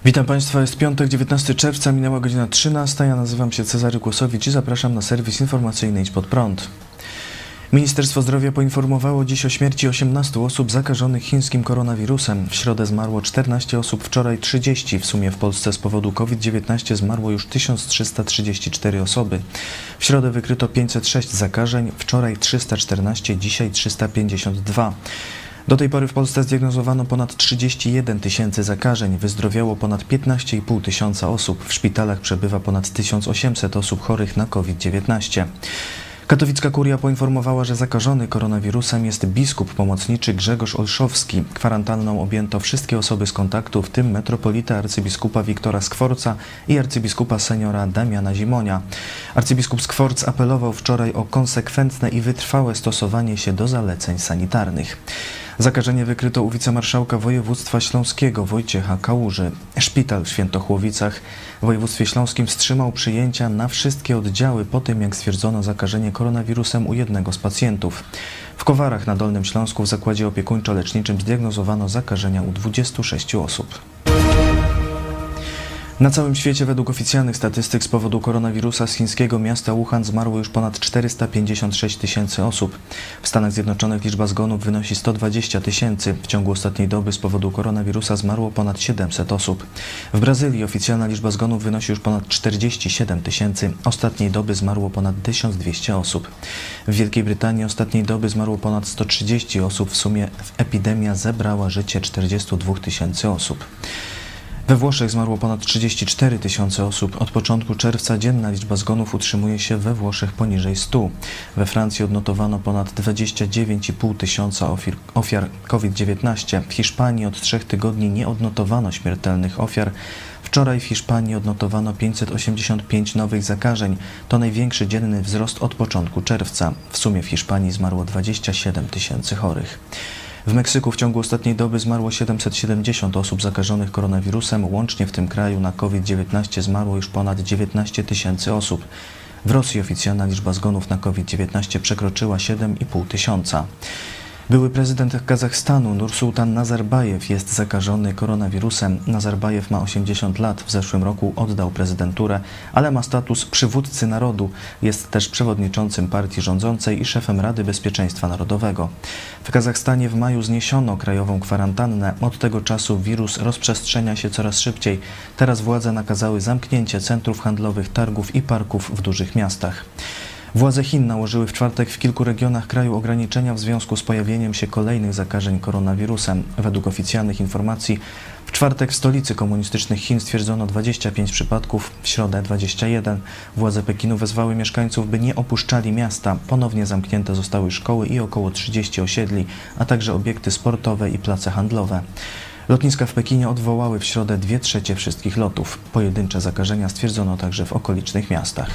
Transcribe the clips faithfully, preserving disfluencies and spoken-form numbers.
Witam Państwa, jest piątek, dziewiętnastego czerwca, minęła godzina trzynasta. Ja nazywam się Cezary Kłosowicz i zapraszam na serwis informacyjny Idź Pod Prąd. Ministerstwo Zdrowia poinformowało dziś o śmierci osiemnastu osób zakażonych chińskim koronawirusem. W środę zmarło czternaście osób, wczoraj trzydzieści. W sumie w Polsce z powodu COVID dziewiętnaście zmarło już tysiąc trzysta trzydzieści cztery osoby. W środę wykryto pięćset sześć zakażeń, wczoraj trzysta czternaście, dzisiaj trzysta pięćdziesiąt dwa. Do tej pory w Polsce zdiagnozowano ponad trzydzieści jeden tysięcy zakażeń, wyzdrowiało ponad piętnaście i pół tysiąca osób. W szpitalach przebywa ponad tysiąc osiemset osób chorych na COVID dziewiętnaście. Katowicka kuria poinformowała, że zakażony koronawirusem jest biskup pomocniczy Grzegorz Olszowski. Kwarantanną objęto wszystkie osoby z kontaktu, w tym metropolita arcybiskupa Wiktora Skworca i arcybiskupa seniora Damiana Zimonia. Arcybiskup Skworc apelował wczoraj o konsekwentne i wytrwałe stosowanie się do zaleceń sanitarnych. Zakażenie wykryto u wicemarszałka województwa śląskiego Wojciecha Kałuży. Szpital w Świętochłowicach w województwie śląskim wstrzymał przyjęcia na wszystkie oddziały po tym, jak stwierdzono zakażenie koronawirusem u jednego z pacjentów. W Kowarach na Dolnym Śląsku w zakładzie opiekuńczo-leczniczym zdiagnozowano zakażenia u dwudziestu sześciu osób. Na całym świecie według oficjalnych statystyk z powodu koronawirusa z chińskiego miasta Wuhan zmarło już ponad czterysta pięćdziesiąt sześć tysięcy osób. W Stanach Zjednoczonych liczba zgonów wynosi sto dwadzieścia tysięcy. W ciągu ostatniej doby z powodu koronawirusa zmarło ponad siedemset osób. W Brazylii oficjalna liczba zgonów wynosi już ponad czterdzieści siedem tysięcy. Ostatniej doby zmarło ponad tysiąc dwieście osób. W Wielkiej Brytanii ostatniej doby zmarło ponad sto trzydzieści osób. W sumie epidemia zebrała życie czterdziestu dwóch tysięcy osób. We Włoszech zmarło ponad trzydzieści cztery tysiące osób. Od początku czerwca dzienna liczba zgonów utrzymuje się we Włoszech poniżej stu. We Francji odnotowano ponad dwadzieścia dziewięć i pół tysiąca ofiar COVID dziewiętnaście. W Hiszpanii od trzech tygodni nie odnotowano śmiertelnych ofiar. Wczoraj w Hiszpanii odnotowano pięćset osiemdziesiąt pięć nowych zakażeń. To największy dzienny wzrost od początku czerwca. W sumie w Hiszpanii zmarło dwadzieścia siedem tysięcy chorych. W Meksyku w ciągu ostatniej doby zmarło siedemset siedemdziesiąt osób zakażonych koronawirusem. Łącznie w tym kraju na COVID dziewiętnaście zmarło już ponad dziewiętnaście tysięcy osób. W Rosji oficjalna liczba zgonów na COVID dziewiętnaście przekroczyła siedem i pół tysiąca. Były prezydent Kazachstanu Nursultan Nazarbajew jest zakażony koronawirusem. Nazarbajew ma osiemdziesiąt lat, w zeszłym roku oddał prezydenturę, ale ma status przywódcy narodu. Jest też przewodniczącym partii rządzącej i szefem Rady Bezpieczeństwa Narodowego. W Kazachstanie w maju zniesiono krajową kwarantannę. Od tego czasu wirus rozprzestrzenia się coraz szybciej. Teraz władze nakazały zamknięcie centrów handlowych, targów i parków w dużych miastach. Władze Chin nałożyły w czwartek w kilku regionach kraju ograniczenia w związku z pojawieniem się kolejnych zakażeń koronawirusem. Według oficjalnych informacji w czwartek w stolicy komunistycznych Chin stwierdzono dwadzieścia pięć przypadków, w środę dwadzieścia jeden. Władze Pekinu wezwały mieszkańców, by nie opuszczali miasta. Ponownie zamknięte zostały szkoły i około trzydzieści osiedli, a także obiekty sportowe i place handlowe. Lotniska w Pekinie odwołały w środę dwie trzecie wszystkich lotów. Pojedyncze zakażenia stwierdzono także w okolicznych miastach.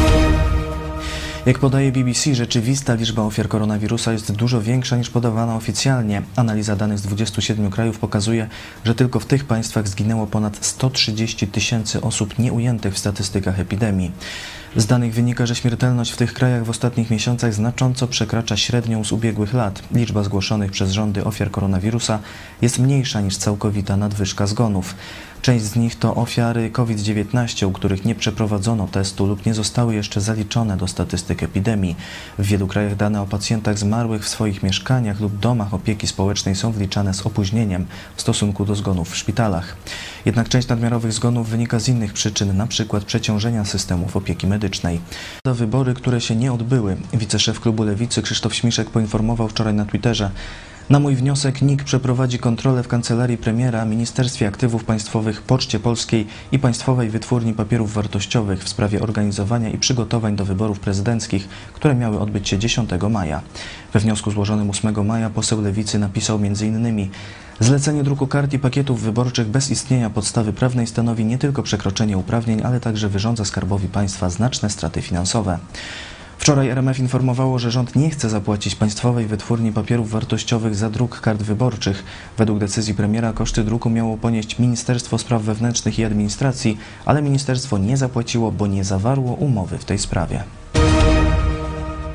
Jak podaje B B C, rzeczywista liczba ofiar koronawirusa jest dużo większa niż podawana oficjalnie. Analiza danych z dwudziestu siedmiu krajów pokazuje, że tylko w tych państwach zginęło ponad sto trzydzieści tysięcy osób nieujętych w statystykach epidemii. Z danych wynika, że śmiertelność w tych krajach w ostatnich miesiącach znacząco przekracza średnią z ubiegłych lat. Liczba zgłoszonych przez rządy ofiar koronawirusa jest mniejsza niż całkowita nadwyżka zgonów. Część z nich to ofiary COVID dziewiętnaście, u których nie przeprowadzono testu lub nie zostały jeszcze zaliczone do statystyk epidemii. W wielu krajach dane o pacjentach zmarłych w swoich mieszkaniach lub domach opieki społecznej są wliczane z opóźnieniem w stosunku do zgonów w szpitalach. Jednak część nadmiarowych zgonów wynika z innych przyczyn, np. przeciążenia systemów opieki medycznej. Za wybory, które się nie odbyły, wiceszef klubu Lewicy Krzysztof Śmiszek poinformował wczoraj na Twitterze: na mój wniosek N I K przeprowadzi kontrolę w Kancelarii Premiera, Ministerstwie Aktywów Państwowych, Poczcie Polskiej i Państwowej Wytwórni Papierów Wartościowych w sprawie organizowania i przygotowań do wyborów prezydenckich, które miały odbyć się dziesiątego maja. We wniosku złożonym ósmego maja poseł Lewicy napisał między innymi: zlecenie druku kart i pakietów wyborczych bez istnienia podstawy prawnej stanowi nie tylko przekroczenie uprawnień, ale także wyrządza Skarbowi Państwa znaczne straty finansowe. Wczoraj R M F informowało, że rząd nie chce zapłacić Państwowej Wytwórni Papierów Wartościowych za druk kart wyborczych. Według decyzji premiera koszty druku miało ponieść Ministerstwo Spraw Wewnętrznych i Administracji, ale ministerstwo nie zapłaciło, bo nie zawarło umowy w tej sprawie.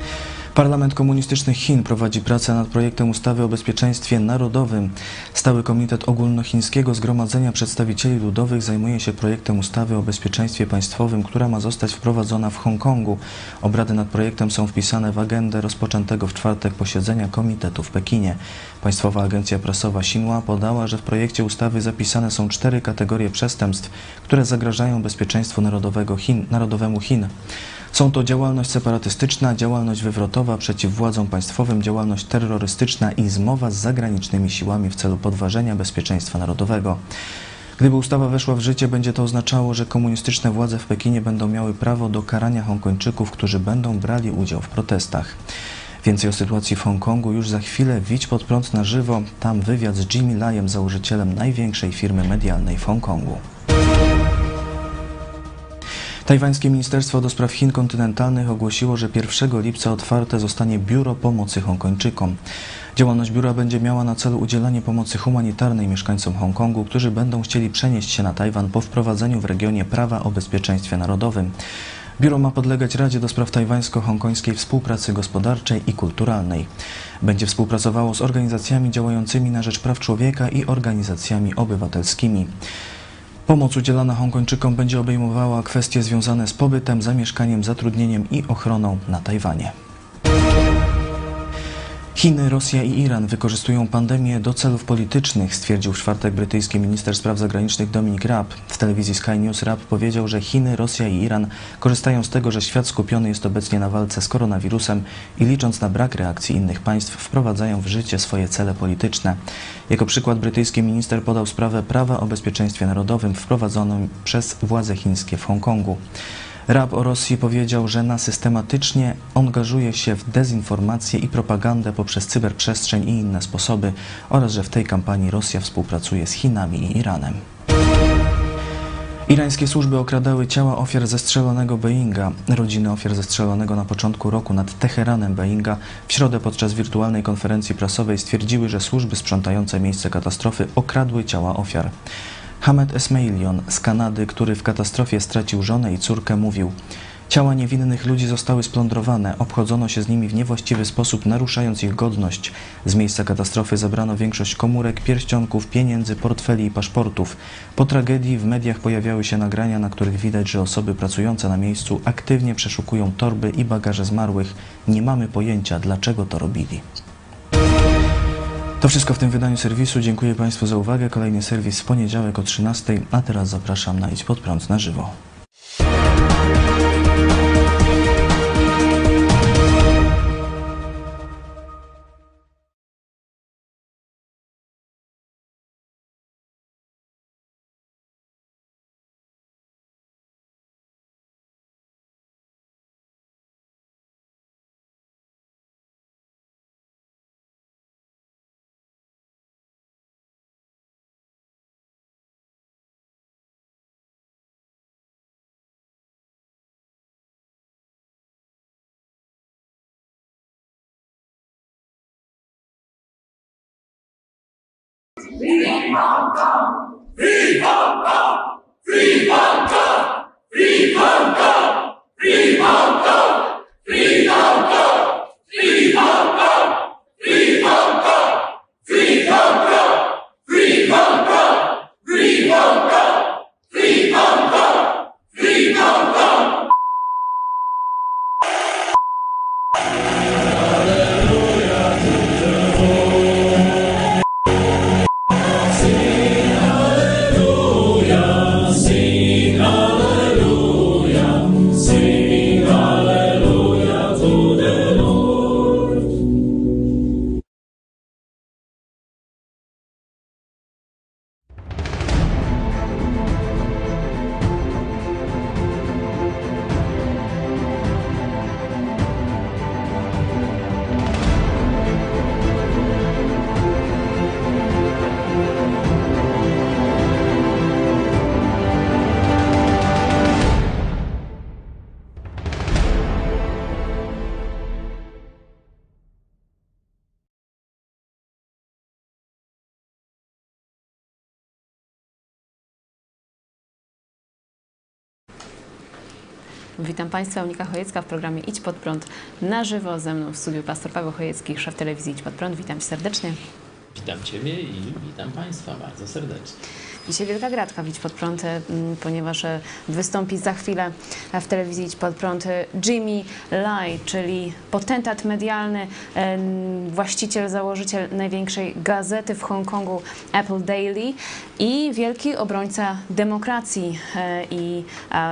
Parlament Komunistycznych Chin prowadzi pracę nad projektem ustawy o bezpieczeństwie narodowym. Stały Komitet Ogólnochińskiego Zgromadzenia Przedstawicieli Ludowych zajmuje się projektem ustawy o bezpieczeństwie państwowym, która ma zostać wprowadzona w Hongkongu. Obrady nad projektem są wpisane w agendę rozpoczętego w czwartek posiedzenia komitetu w Pekinie. Państwowa Agencja Prasowa Xinhua podała, że w projekcie ustawy zapisane są cztery kategorie przestępstw, które zagrażają bezpieczeństwu narodowego Chin, narodowemu Chin. Są to działalność separatystyczna, działalność wywrotowa przeciw władzom państwowym, działalność terrorystyczna i zmowa z zagranicznymi siłami w celu podważenia bezpieczeństwa narodowego. Gdyby ustawa weszła w życie, będzie to oznaczało, że komunistyczne władze w Pekinie będą miały prawo do karania Hongkończyków, którzy będą brali udział w protestach. Więcej o sytuacji w Hongkongu już za chwilę. Widź pod prąd na żywo. Tam wywiad z Jimmy Lajem, założycielem największej firmy medialnej w Hongkongu. Tajwańskie Ministerstwo do Spraw Chin Kontynentalnych ogłosiło, że pierwszego lipca otwarte zostanie Biuro Pomocy Hongkończykom. Działalność biura będzie miała na celu udzielanie pomocy humanitarnej mieszkańcom Hongkongu, którzy będą chcieli przenieść się na Tajwan po wprowadzeniu w regionie prawa o bezpieczeństwie narodowym. Biuro ma podlegać Radzie do Spraw Tajwańsko-Hongkońskiej Współpracy Gospodarczej i Kulturalnej. Będzie współpracowało z organizacjami działającymi na rzecz praw człowieka i organizacjami obywatelskimi. Pomoc udzielana Hongkończykom będzie obejmowała kwestie związane z pobytem, zamieszkaniem, zatrudnieniem i ochroną na Tajwanie. Chiny, Rosja i Iran wykorzystują pandemię do celów politycznych, stwierdził w czwartek brytyjski minister spraw zagranicznych Dominic Raab. W telewizji Sky News Raab powiedział, że Chiny, Rosja i Iran korzystają z tego, że świat skupiony jest obecnie na walce z koronawirusem i licząc na brak reakcji innych państw, wprowadzają w życie swoje cele polityczne. Jako przykład brytyjski minister podał sprawę prawa o bezpieczeństwie narodowym wprowadzoną przez władze chińskie w Hongkongu. Raab o Rosji powiedział, że na systematycznie angażuje się w dezinformację i propagandę poprzez cyberprzestrzeń i inne sposoby oraz że w tej kampanii Rosja współpracuje z Chinami i Iranem. Irańskie służby okradały ciała ofiar zestrzelonego Boeinga. Rodziny ofiar zestrzelonego na początku roku nad Teheranem Boeinga w środę podczas wirtualnej konferencji prasowej stwierdziły, że służby sprzątające miejsce katastrofy okradły ciała ofiar. Hamed Esmailion z Kanady, który w katastrofie stracił żonę i córkę, mówił: ciała niewinnych ludzi zostały splądrowane, obchodzono się z nimi w niewłaściwy sposób, naruszając ich godność. Z miejsca katastrofy zabrano większość komórek, pierścionków, pieniędzy, portfeli i paszportów. Po tragedii w mediach pojawiały się nagrania, na których widać, że osoby pracujące na miejscu aktywnie przeszukują torby i bagaże zmarłych. Nie mamy pojęcia, dlaczego to robili. To wszystko w tym wydaniu serwisu. Dziękuję Państwu za uwagę. Kolejny serwis w poniedziałek o trzynastej, a teraz zapraszam na Idź Pod Prąd na żywo. Free Hong Kong! Free Hong Kong! Free Hong Kong! Free Hong Kong! Free Hong Kong! Free Hong Kong! Free Hong Kong! Free Hong Kong! Free Hong Kong! Free Hong Kong! Free Hong Kong! Free Hong Kong! Free Hong Kong! Sing hallelujah, sing hallelujah. Witam Państwa, Eunika Chojecka w programie Idź Pod Prąd na żywo. Ze mną w studiu pastor Paweł Chojecki, szef telewizji Idź Pod Prąd. Witam Cię serdecznie. Witam Ciebie i witam Państwa bardzo serdecznie. Dzisiaj wielka gratka w Idź Pod Prąd, ponieważ wystąpi za chwilę w telewizji Idź Pod Prąd Jimmy Lai, czyli potentat medialny, właściciel, założyciel największej gazety w Hongkongu Apple Daily i wielki obrońca demokracji. I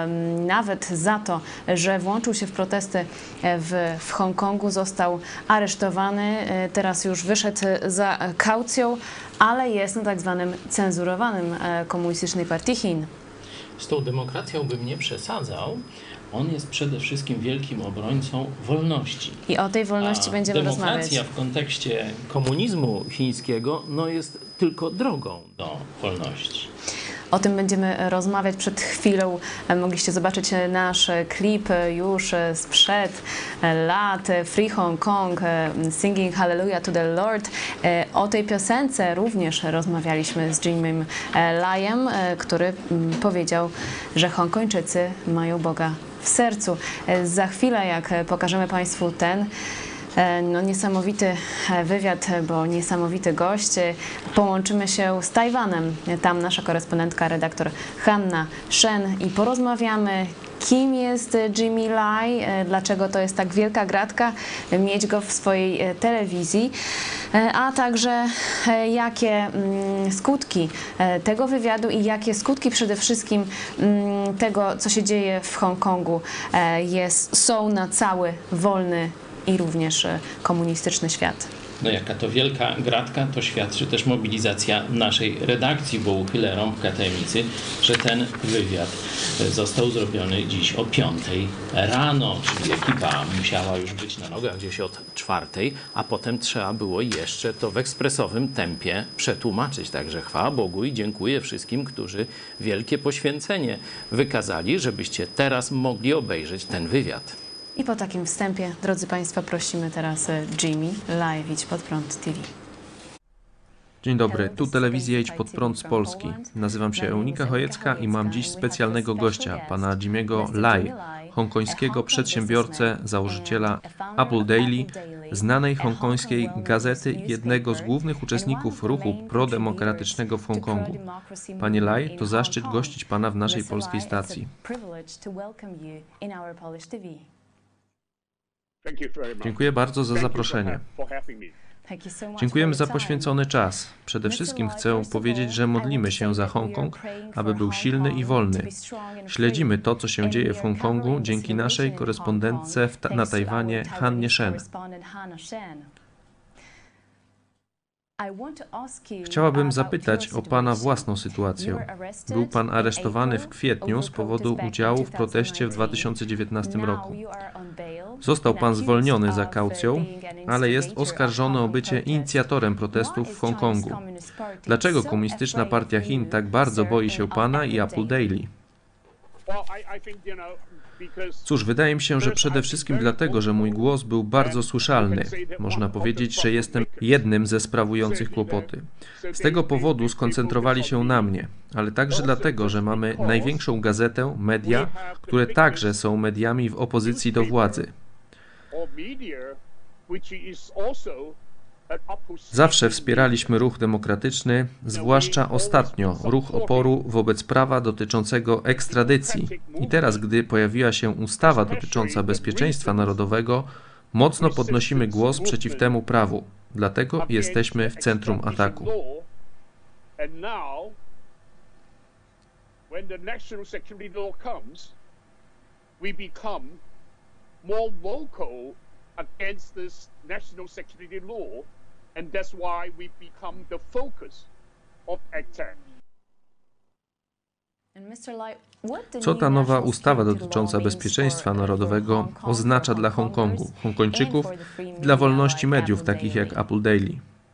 nawet za to, że włączył się w protesty w, w Hongkongu, został aresztowany. Teraz już wyszedł za kaucją, ale jest na tak zwanym cenzurowanym Komunistycznej Partii Chin. Z tą demokracją bym nie przesadzał. On jest przede wszystkim wielkim obrońcą wolności. I o tej wolności A będziemy rozmawiać. Demokracja w kontekście komunizmu chińskiego no jest tylko drogą do wolności. O tym będziemy rozmawiać. Przed chwilą mogliście zobaczyć nasz klip już sprzed lat, Free Hong Kong, Singing Hallelujah to the Lord. O tej piosence również rozmawialiśmy z Jimmym Laiem, który powiedział, że Hongkończycy mają Boga w sercu. Za chwilę, jak pokażemy Państwu ten No, niesamowity wywiad, bo niesamowity gość. Połączymy się z Tajwanem. Tam nasza korespondentka, redaktor Hanna Shen i porozmawiamy, kim jest Jimmy Lai, dlaczego to jest tak wielka gratka mieć go w swojej telewizji, a także jakie skutki tego wywiadu i jakie skutki przede wszystkim tego, co się dzieje w Hongkongu, jest, są na cały wolny i również komunistyczny świat. No jaka to wielka gratka, to świadczy też mobilizacja naszej redakcji, bo uchylę rąbka tajemnicy, że ten wywiad został zrobiony dziś o piątej rano, czyli ekipa musiała już być na nogach gdzieś od czwartej, a potem trzeba było jeszcze to w ekspresowym tempie przetłumaczyć. Także chwała Bogu i dziękuję wszystkim, którzy wielkie poświęcenie wykazali, żebyście teraz mogli obejrzeć ten wywiad. I po takim wstępie, drodzy Państwo, prosimy teraz Jimmy Lai, Idź Pod Prąd T V. Dzień dobry, tu telewizja Idź Pod Prąd z Polski. Nazywam się Eunika Chojecka i mam dziś specjalnego gościa, pana Jimmy'ego Lai, hongkońskiego przedsiębiorcę, założyciela Apple Daily, znanej hongkońskiej gazety i jednego z głównych uczestników ruchu prodemokratycznego w Hongkongu. Panie Lai, to zaszczyt gościć pana w naszej polskiej stacji. Dziękuję bardzo za zaproszenie. Dziękujemy za poświęcony czas. Przede wszystkim chcę powiedzieć, że modlimy się za Hongkong, aby był silny i wolny. Śledzimy to, co się dzieje w Hongkongu dzięki naszej korespondentce ta na Tajwanie Hannie Shen. Chciałabym zapytać o pana własną sytuację. Był pan aresztowany w kwietniu z powodu udziału w proteście w dwa tysiące dziewiętnastym roku. Został pan zwolniony za kaucją, ale jest oskarżony o bycie inicjatorem protestów w Hongkongu. Dlaczego Komunistyczna Partia Chin tak bardzo boi się pana i Apple Daily? Cóż, wydaje mi się, że przede wszystkim dlatego, że mój głos był bardzo słyszalny. Można powiedzieć, że jestem jednym ze sprawujących kłopoty. Z tego powodu skoncentrowali się na mnie, ale także dlatego, że mamy największą gazetę, media, które także są mediami w opozycji do władzy. Zawsze wspieraliśmy ruch demokratyczny, zwłaszcza ostatnio ruch oporu wobec prawa dotyczącego ekstradycji. I teraz, gdy pojawiła się ustawa dotycząca bezpieczeństwa narodowego, mocno podnosimy głos przeciw temu prawu. Dlatego jesteśmy w centrum ataku. And that's why we become the focus of attack. Co ta nowa ustawa dotycząca bezpieczeństwa narodowego oznacza dla Hongkongu, Hongkończyków i dla wolności mediów takich jak Apple Daily?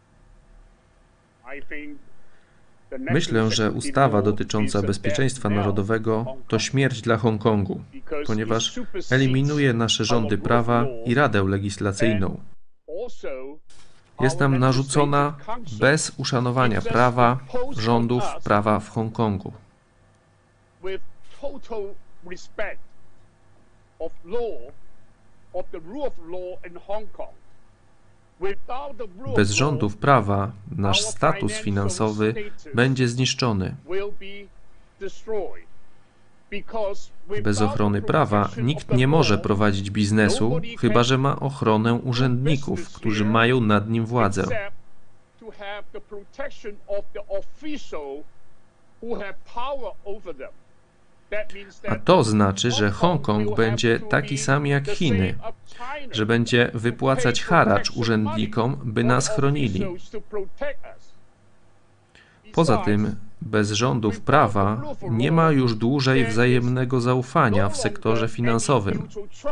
Myślę, że ustawa dotycząca bezpieczeństwa narodowego to śmierć dla Hongkongu, ponieważ eliminuje nasze rządy prawa i Radę Legislacyjną. Jest nam narzucona bez uszanowania prawa, rządów prawa w Hongkongu. of law, of the rule of law in Hong Kong. Without the rule Bez of rządów prawa nasz status finansowy będzie zniszczony. law will be destroyed. Because Bez without ochrony the prawa protection nikt of the nie może law, prowadzić biznesu, chyba że ma ochronę urzędników, którzy mają nad nim władzę. except to have the protection of the official who have power over them. That means A that to znaczy, że Hong Kong Hongkong will będzie have to taki be sam jak the Chiny, same as China, że będzie wypłacać pay haracz protection urzędnikom, money by for nas the chronili. officials to protect us. Poza Besides, tym, bez rządów prawa nie ma już dłużej wzajemnego zaufania w sektorze finansowym,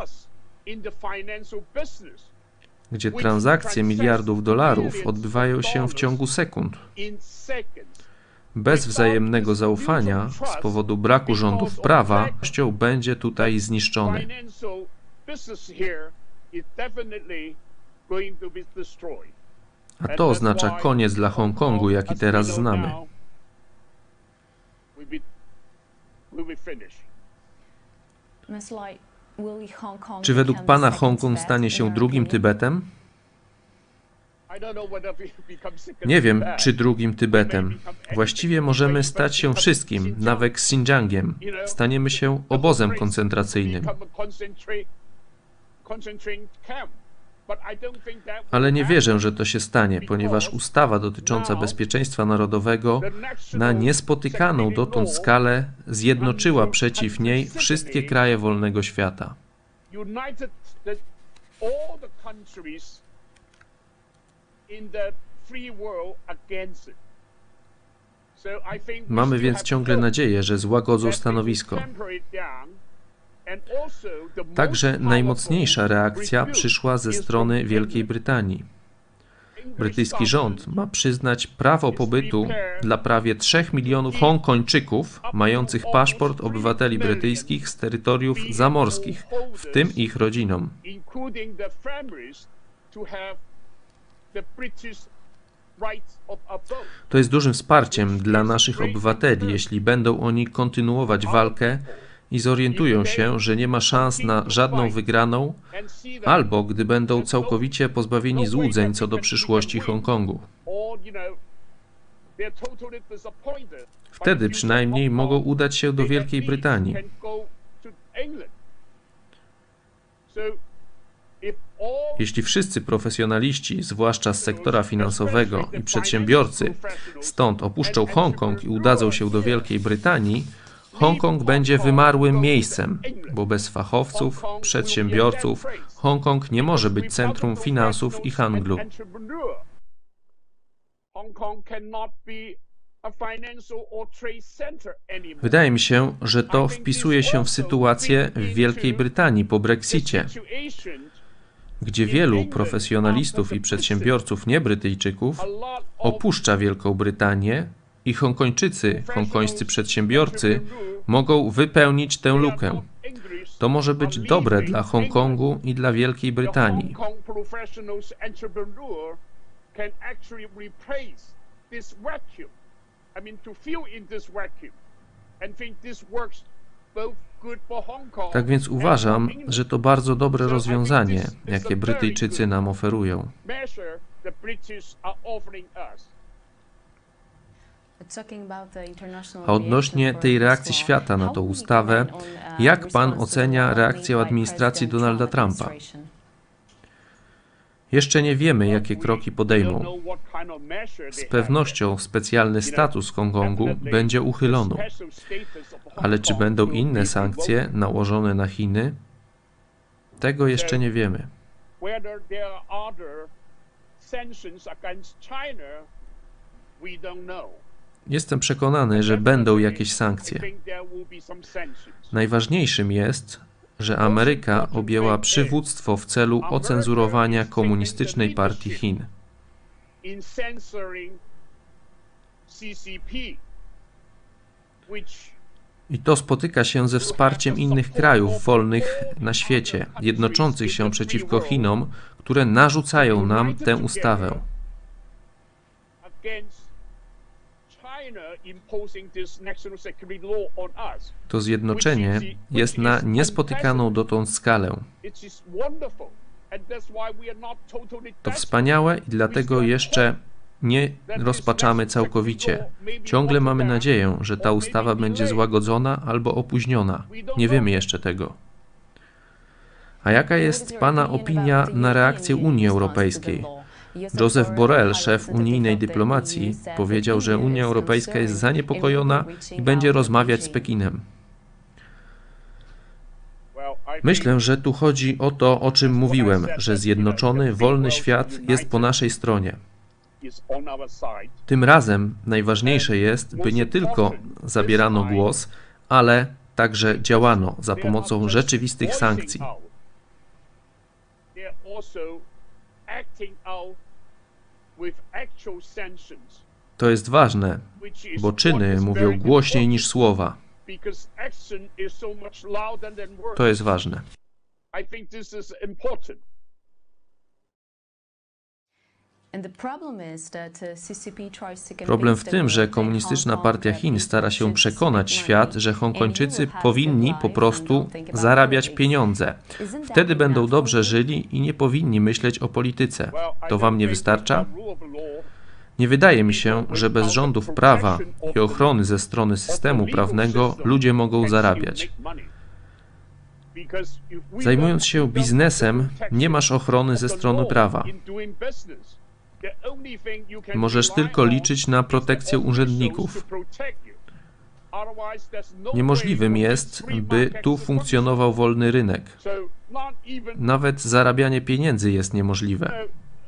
gdzie transakcje miliardów dolarów odbywają się w ciągu sekund. Bez wzajemnego zaufania, z powodu braku rządów prawa, Kościół będzie tutaj zniszczony. A to oznacza koniec dla Hongkongu, jaki teraz znamy. Czy według Pana Hongkong stanie się drugim Tybetem? Nie wiem, czy drugim Tybetem. Właściwie możemy stać się wszystkim, nawet Xinjiangiem. Staniemy się obozem koncentracyjnym. Ale nie wierzę, że to się stanie, ponieważ ustawa dotycząca bezpieczeństwa narodowego na niespotykaną dotąd skalę zjednoczyła przeciw niej wszystkie kraje wolnego świata. Mamy więc ciągle nadzieję, że złagodzą stanowisko. Także najmocniejsza reakcja przyszła ze strony Wielkiej Brytanii. Brytyjski rząd ma przyznać prawo pobytu dla prawie trzech milionów Hongkończyków mających paszport obywateli brytyjskich z terytoriów zamorskich, w tym ich rodzinom. To jest dużym wsparciem dla naszych obywateli, jeśli będą oni kontynuować walkę i zorientują się, że nie ma szans na żadną wygraną, albo gdy będą całkowicie pozbawieni złudzeń co do przyszłości Hongkongu. Wtedy przynajmniej mogą udać się do Wielkiej Brytanii. Jeśli wszyscy profesjonaliści, zwłaszcza z sektora finansowego i przedsiębiorcy, stąd opuszczą Hongkong i udadzą się do Wielkiej Brytanii, Hongkong będzie wymarłym miejscem, bo bez fachowców, przedsiębiorców Hongkong nie może być centrum finansów i handlu. Wydaje mi się, że to wpisuje się w sytuację w Wielkiej Brytanii po Brexicie, gdzie wielu profesjonalistów i przedsiębiorców niebrytyjczyków opuszcza Wielką Brytanię i Hongkończycy, hongkońscy przedsiębiorcy mogą wypełnić tę lukę. To może być dobre dla Hongkongu i dla Wielkiej Brytanii. Tak więc uważam, że to bardzo dobre rozwiązanie, jakie Brytyjczycy nam oferują. A odnośnie tej reakcji świata na tę ustawę, jak Pan ocenia reakcję administracji Donalda Trumpa? Jeszcze nie wiemy, jakie kroki podejmą. Z pewnością specjalny status Hongkongu będzie uchylony. Ale czy będą inne sankcje nałożone na Chiny? Tego jeszcze nie wiemy. Jestem przekonany, że będą jakieś sankcje. Najważniejszym jest, że Ameryka objęła przywództwo w celu ocenzurowania komunistycznej partii Chin. I to spotyka się ze wsparciem innych krajów wolnych na świecie, jednoczących się przeciwko Chinom, które narzucają nam tę ustawę. To zjednoczenie jest na niespotykaną dotąd skalę. To wspaniałe i dlatego jeszcze nie rozpaczamy całkowicie. Ciągle mamy nadzieję, że ta ustawa będzie złagodzona albo opóźniona. Nie wiemy jeszcze tego. A jaka jest Pana opinia na reakcję Unii Europejskiej? Joseph Borrell, szef unijnej dyplomacji, powiedział, że Unia Europejska jest zaniepokojona i będzie rozmawiać z Pekinem. Myślę, że tu chodzi o to, o czym mówiłem, że zjednoczony, wolny świat jest po naszej stronie. Tym razem najważniejsze jest, by nie tylko zabierano głos, ale także działano za pomocą rzeczywistych sankcji. To jest ważne, bo czyny mówią głośniej niż słowa. To jest ważne. Problem w tym, że Komunistyczna Partia Chin stara się przekonać świat, że Hongkończycy powinni po prostu zarabiać pieniądze. Wtedy będą dobrze żyli i nie powinni myśleć o polityce. To wam nie wystarcza? Nie wydaje mi się, że bez rządów prawa i ochrony ze strony systemu prawnego ludzie mogą zarabiać. Zajmując się biznesem, nie masz ochrony ze strony prawa. Możesz tylko liczyć na protekcję urzędników. Niemożliwym jest, by tu funkcjonował wolny rynek. Nawet zarabianie pieniędzy jest niemożliwe.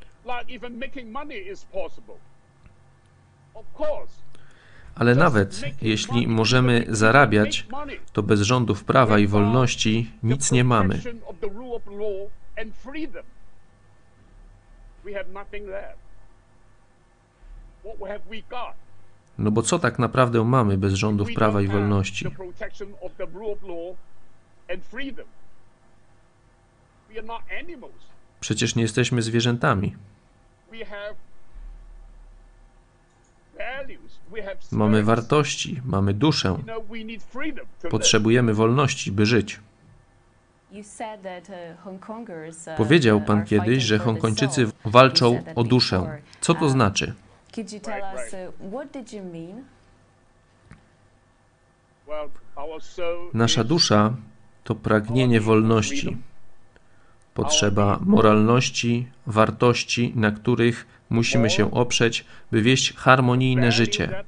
Ale nawet jeśli możemy zarabiać, to bez rządów prawa i wolności nic nie mamy. No bo co tak naprawdę mamy bez rządów prawa i wolności? Przecież nie jesteśmy zwierzętami. Mamy wartości, mamy duszę. Potrzebujemy wolności, by żyć. Powiedział Pan kiedyś, że Hongkończycy walczą o duszę. Co to znaczy? Nasza dusza to pragnienie wolności. Potrzeba moralności, wartości, na których musimy się oprzeć, by wieść harmonijne życie.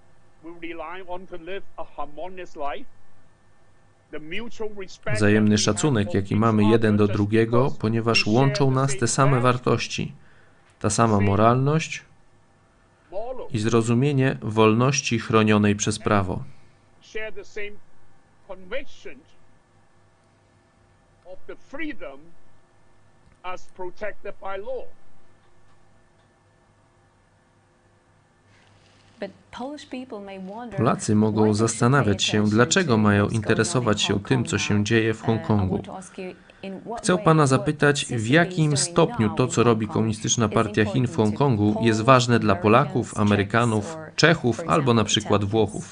Wzajemny szacunek, jaki mamy jeden do drugiego, ponieważ łączą nas te same wartości, ta sama moralność i zrozumienie wolności chronionej przez prawo. Polacy mogą zastanawiać się, dlaczego mają interesować się tym, co się dzieje w Hongkongu. Chcę Pana zapytać, w jakim stopniu to, co robi Komunistyczna Partia Chin w Hongkongu, jest ważne dla Polaków, Amerykanów, Czechów albo na przykład Włochów.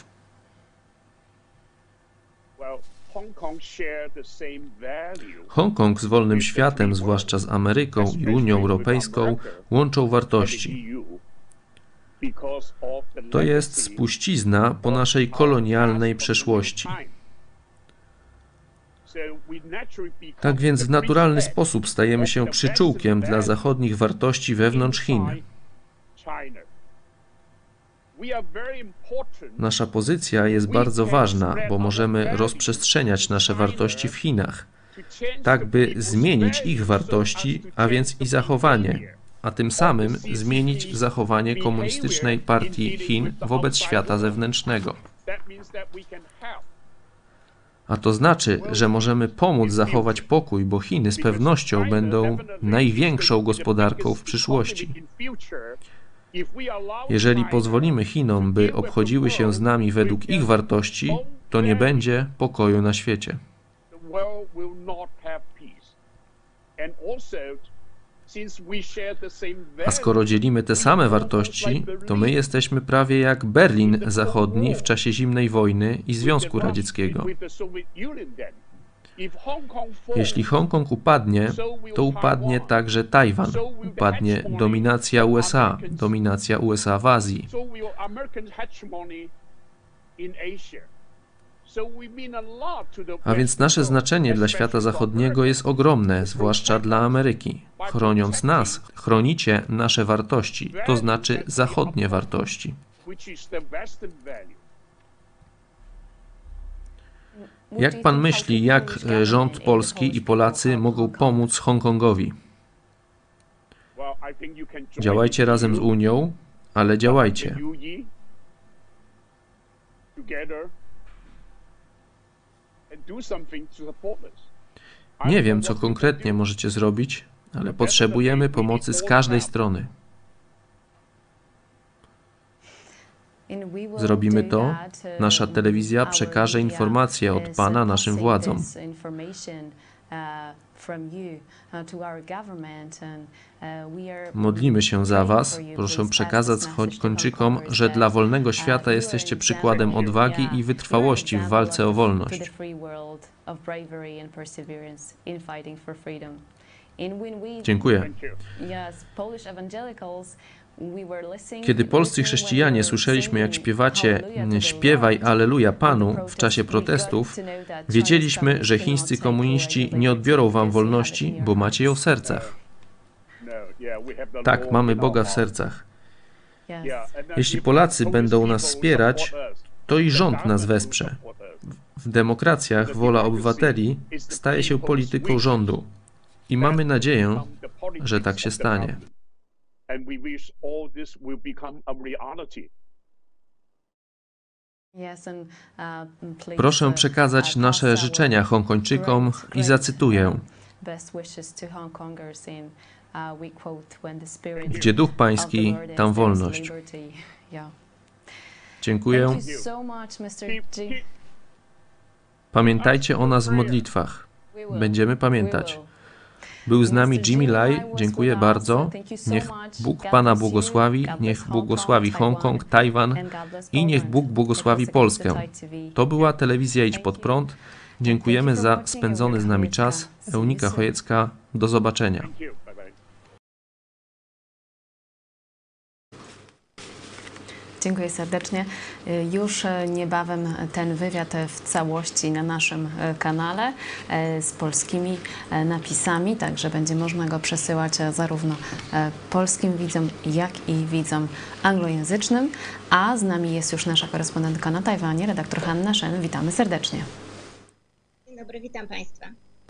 Hongkong z wolnym światem, zwłaszcza z Ameryką i Unią Europejską, łączą wartości. To jest spuścizna po naszej kolonialnej przeszłości. Tak więc w naturalny sposób stajemy się przyczółkiem dla zachodnich wartości wewnątrz Chin. Nasza pozycja jest bardzo ważna, bo możemy rozprzestrzeniać nasze wartości w Chinach, tak by zmienić ich wartości, a więc i zachowanie, a tym samym zmienić zachowanie Komunistycznej Partii Chin wobec świata zewnętrznego. A to znaczy, że możemy pomóc zachować pokój, bo Chiny z pewnością będą największą gospodarką w przyszłości. Jeżeli pozwolimy Chinom, by obchodziły się z nami według ich wartości, to nie będzie pokoju na świecie. A skoro dzielimy te same wartości, to my jesteśmy prawie jak Berlin Zachodni w czasie zimnej wojny i Związku Radzieckiego. Jeśli Hongkong upadnie, to upadnie także Tajwan, upadnie dominacja U S A, dominacja U S A w Azji. A więc nasze znaczenie dla świata zachodniego jest ogromne, zwłaszcza dla Ameryki. Chroniąc nas, chronicie nasze wartości, to znaczy zachodnie wartości. Jak pan myśli, jak rząd polski i Polacy mogą pomóc Hongkongowi? Działajcie razem z Unią, ale działajcie. Nie wiem, co konkretnie możecie zrobić, ale potrzebujemy pomocy z każdej strony. Zrobimy to, nasza telewizja przekaże informacje od Pana naszym władzom. Modlimy się za Was. Proszę przekazać Hongkończykom, że dla wolnego świata jesteście przykładem odwagi i wytrwałości w walce o wolność. Dziękuję. Kiedy polscy chrześcijanie słyszeliśmy, jak śpiewacie "Śpiewaj Alleluja Panu" w czasie protestów, wiedzieliśmy, że chińscy komuniści nie odbiorą wam wolności, bo macie ją w sercach. Tak, mamy Boga w sercach. Jeśli Polacy będą nas wspierać, to i rząd nas wesprze. W demokracjach wola obywateli staje się polityką rządu i mamy nadzieję, że tak się stanie. Proszę przekazać nasze życzenia Hongkończykom i zacytuję: gdzie duch pański, tam wolność. Dziękuję. Pamiętajcie o nas w modlitwach. Będziemy pamiętać. Był z nami Jimmy Lai, dziękuję bardzo. Niech Bóg Pana błogosławi, niech błogosławi Hongkong, Tajwan i niech Bóg błogosławi Polskę. To była telewizja Idź Pod Prąd. Dziękujemy za spędzony z nami czas. Eunika Chojecka, do zobaczenia. Dziękuję serdecznie. Już niebawem ten wywiad w całości na naszym kanale z polskimi napisami, także będzie można go przesyłać zarówno polskim widzom, jak i widzom anglojęzycznym. A z nami jest już nasza korespondentka na Tajwanie, redaktor Hanna Shen. Witamy serdecznie. Dzień dobry, witam Państwa.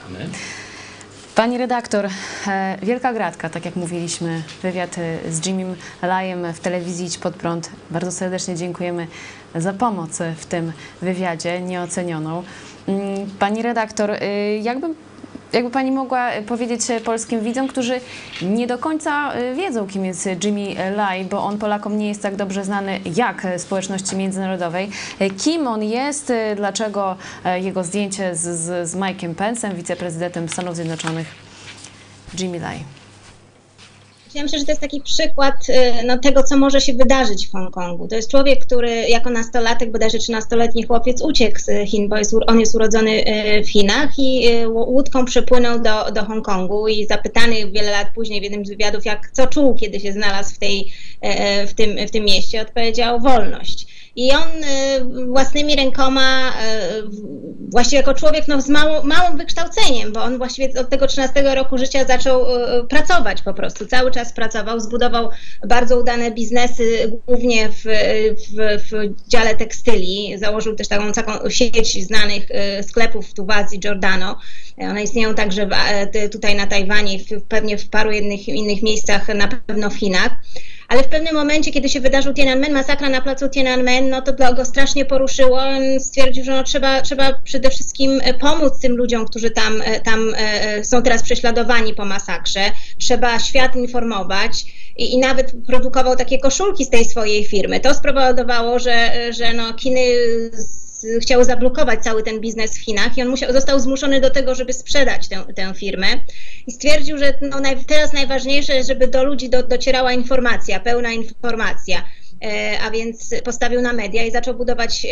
Pani redaktor, wielka gratka, tak jak mówiliśmy, wywiad z Jimmym Laiem w telewizji Idź Pod Prąd. Bardzo serdecznie dziękujemy za pomoc w tym wywiadzie, nieocenioną. Pani redaktor, jakby, jakby Pani mogła powiedzieć polskim widzom, którzy nie do końca wiedzą, kim jest Jimmy Lai, bo on Polakom nie jest tak dobrze znany jak społeczności międzynarodowej. Kim on jest, dlaczego jego zdjęcie z, z, z Mike'em Pence'em, wiceprezydentem Stanów Zjednoczonych, Jimmy Lai? Ja myślę, że to jest taki przykład no, tego, co może się wydarzyć w Hongkongu. To jest człowiek, który jako nastolatek, bodajże trzynastoletni chłopiec, uciekł z Chin, bo jest, on jest urodzony w Chinach i łódką przypłynął do, do Hongkongu i zapytany wiele lat później w jednym z wywiadów, jak co czuł, kiedy się znalazł w, tej, w, tym, w tym mieście, odpowiedział: wolność. I on własnymi rękoma, właściwie jako człowiek no, z mało, małym wykształceniem, bo on właściwie od tego trzynastego roku życia zaczął pracować po prostu, cały czas pracował, zbudował bardzo udane biznesy, głównie w, w, w dziale tekstyli, założył też taką, taką sieć znanych sklepów tu w Azji, Giordano. One istnieją także w, tutaj na Tajwanie, w, pewnie w paru innych, innych miejscach, na pewno w Chinach. Ale w pewnym momencie, kiedy się wydarzył Tiananmen, masakra na placu Tiananmen, no to go strasznie poruszyło. On stwierdził, że no trzeba, trzeba przede wszystkim pomóc tym ludziom, którzy tam, tam są teraz prześladowani po masakrze. Trzeba świat informować i, i nawet produkował takie koszulki z tej swojej firmy. To spowodowało, że, że no kiny chciało zablokować cały ten biznes w Chinach i on musiał, został zmuszony do tego, żeby sprzedać tę, tę firmę i stwierdził, że no, naj, teraz najważniejsze jest, żeby do ludzi do, docierała informacja, pełna informacja. A więc postawił na media i zaczął budować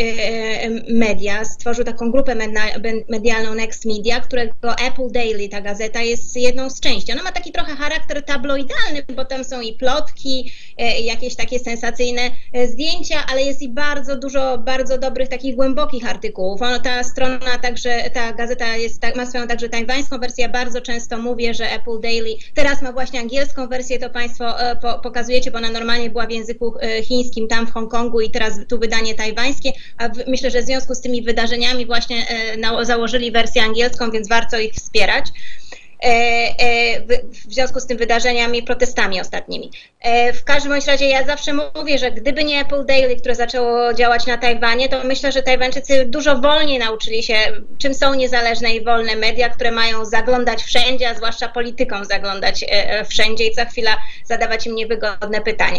media, stworzył taką grupę medialną Next Media, którego Apple Daily, ta gazeta, jest jedną z części. Ona ma taki trochę charakter tabloidalny, bo tam są i plotki, jakieś takie sensacyjne zdjęcia, ale jest i bardzo dużo bardzo dobrych, takich głębokich artykułów. Ona, ta strona także, ta gazeta jest, ma swoją także tajwańską wersję. Ja bardzo często mówię, że Apple Daily teraz ma właśnie angielską wersję, to Państwo pokazujecie, bo ona normalnie była w języku chińskim, chińskim tam w Hongkongu i teraz tu wydanie tajwańskie, a w, myślę, że w związku z tymi wydarzeniami właśnie e, na, założyli wersję angielską, więc warto ich wspierać. E, e, w, w związku z tym wydarzeniami, protestami ostatnimi. E, w każdym bądź razie ja zawsze mówię, że gdyby nie Apple Daily, które zaczęło działać na Tajwanie, to myślę, że Tajwańczycy dużo wolniej nauczyli się, czym są niezależne i wolne media, które mają zaglądać wszędzie, a zwłaszcza politykom zaglądać e, wszędzie i co chwila zadawać im niewygodne pytania.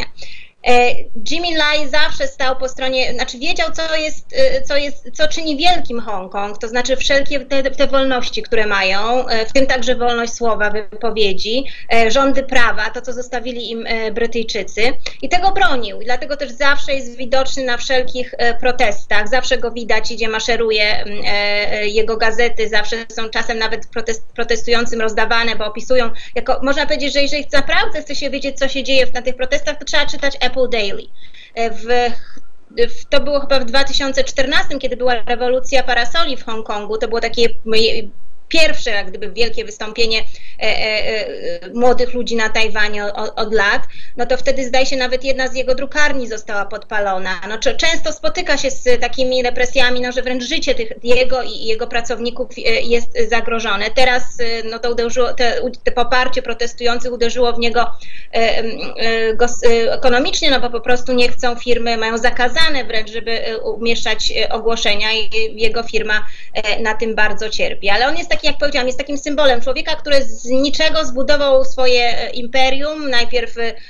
Jimmy Lai zawsze stał po stronie, znaczy wiedział, co jest, co jest, co czyni wielkim Hongkong, to znaczy wszelkie te, te wolności, które mają, w tym także wolność słowa, wypowiedzi, rządy prawa, to co zostawili im Brytyjczycy i tego bronił. I dlatego też zawsze jest widoczny na wszelkich protestach, zawsze go widać, idzie, maszeruje, jego gazety zawsze są czasem nawet protest, protestującym rozdawane, bo opisują, jako, można powiedzieć, że jeżeli naprawdę chce się wiedzieć, co się dzieje na tych protestach, to trzeba czytać Apple Daily. W, w, to było chyba w dwa tysiące czternastym, kiedy była rewolucja parasoli w Hongkongu. To było takie pierwsze, jak gdyby, wielkie wystąpienie e, e, młodych ludzi na Tajwanie od, od lat. No to wtedy zdaje się nawet jedna z jego drukarni została podpalona. No, często spotyka się z takimi represjami, no, że wręcz życie tych, jego i jego pracowników jest zagrożone. Teraz no, to uderzyło, te, te poparcie protestujących uderzyło w niego e, e, go, e, ekonomicznie, no bo po prostu nie chcą, firmy mają zakazane wręcz, żeby umieszczać ogłoszenia i jego firma e, na tym bardzo cierpi. Ale on jest taki, jak powiedziałam, jest takim symbolem człowieka, który z niczego zbudował swoje imperium, najpierw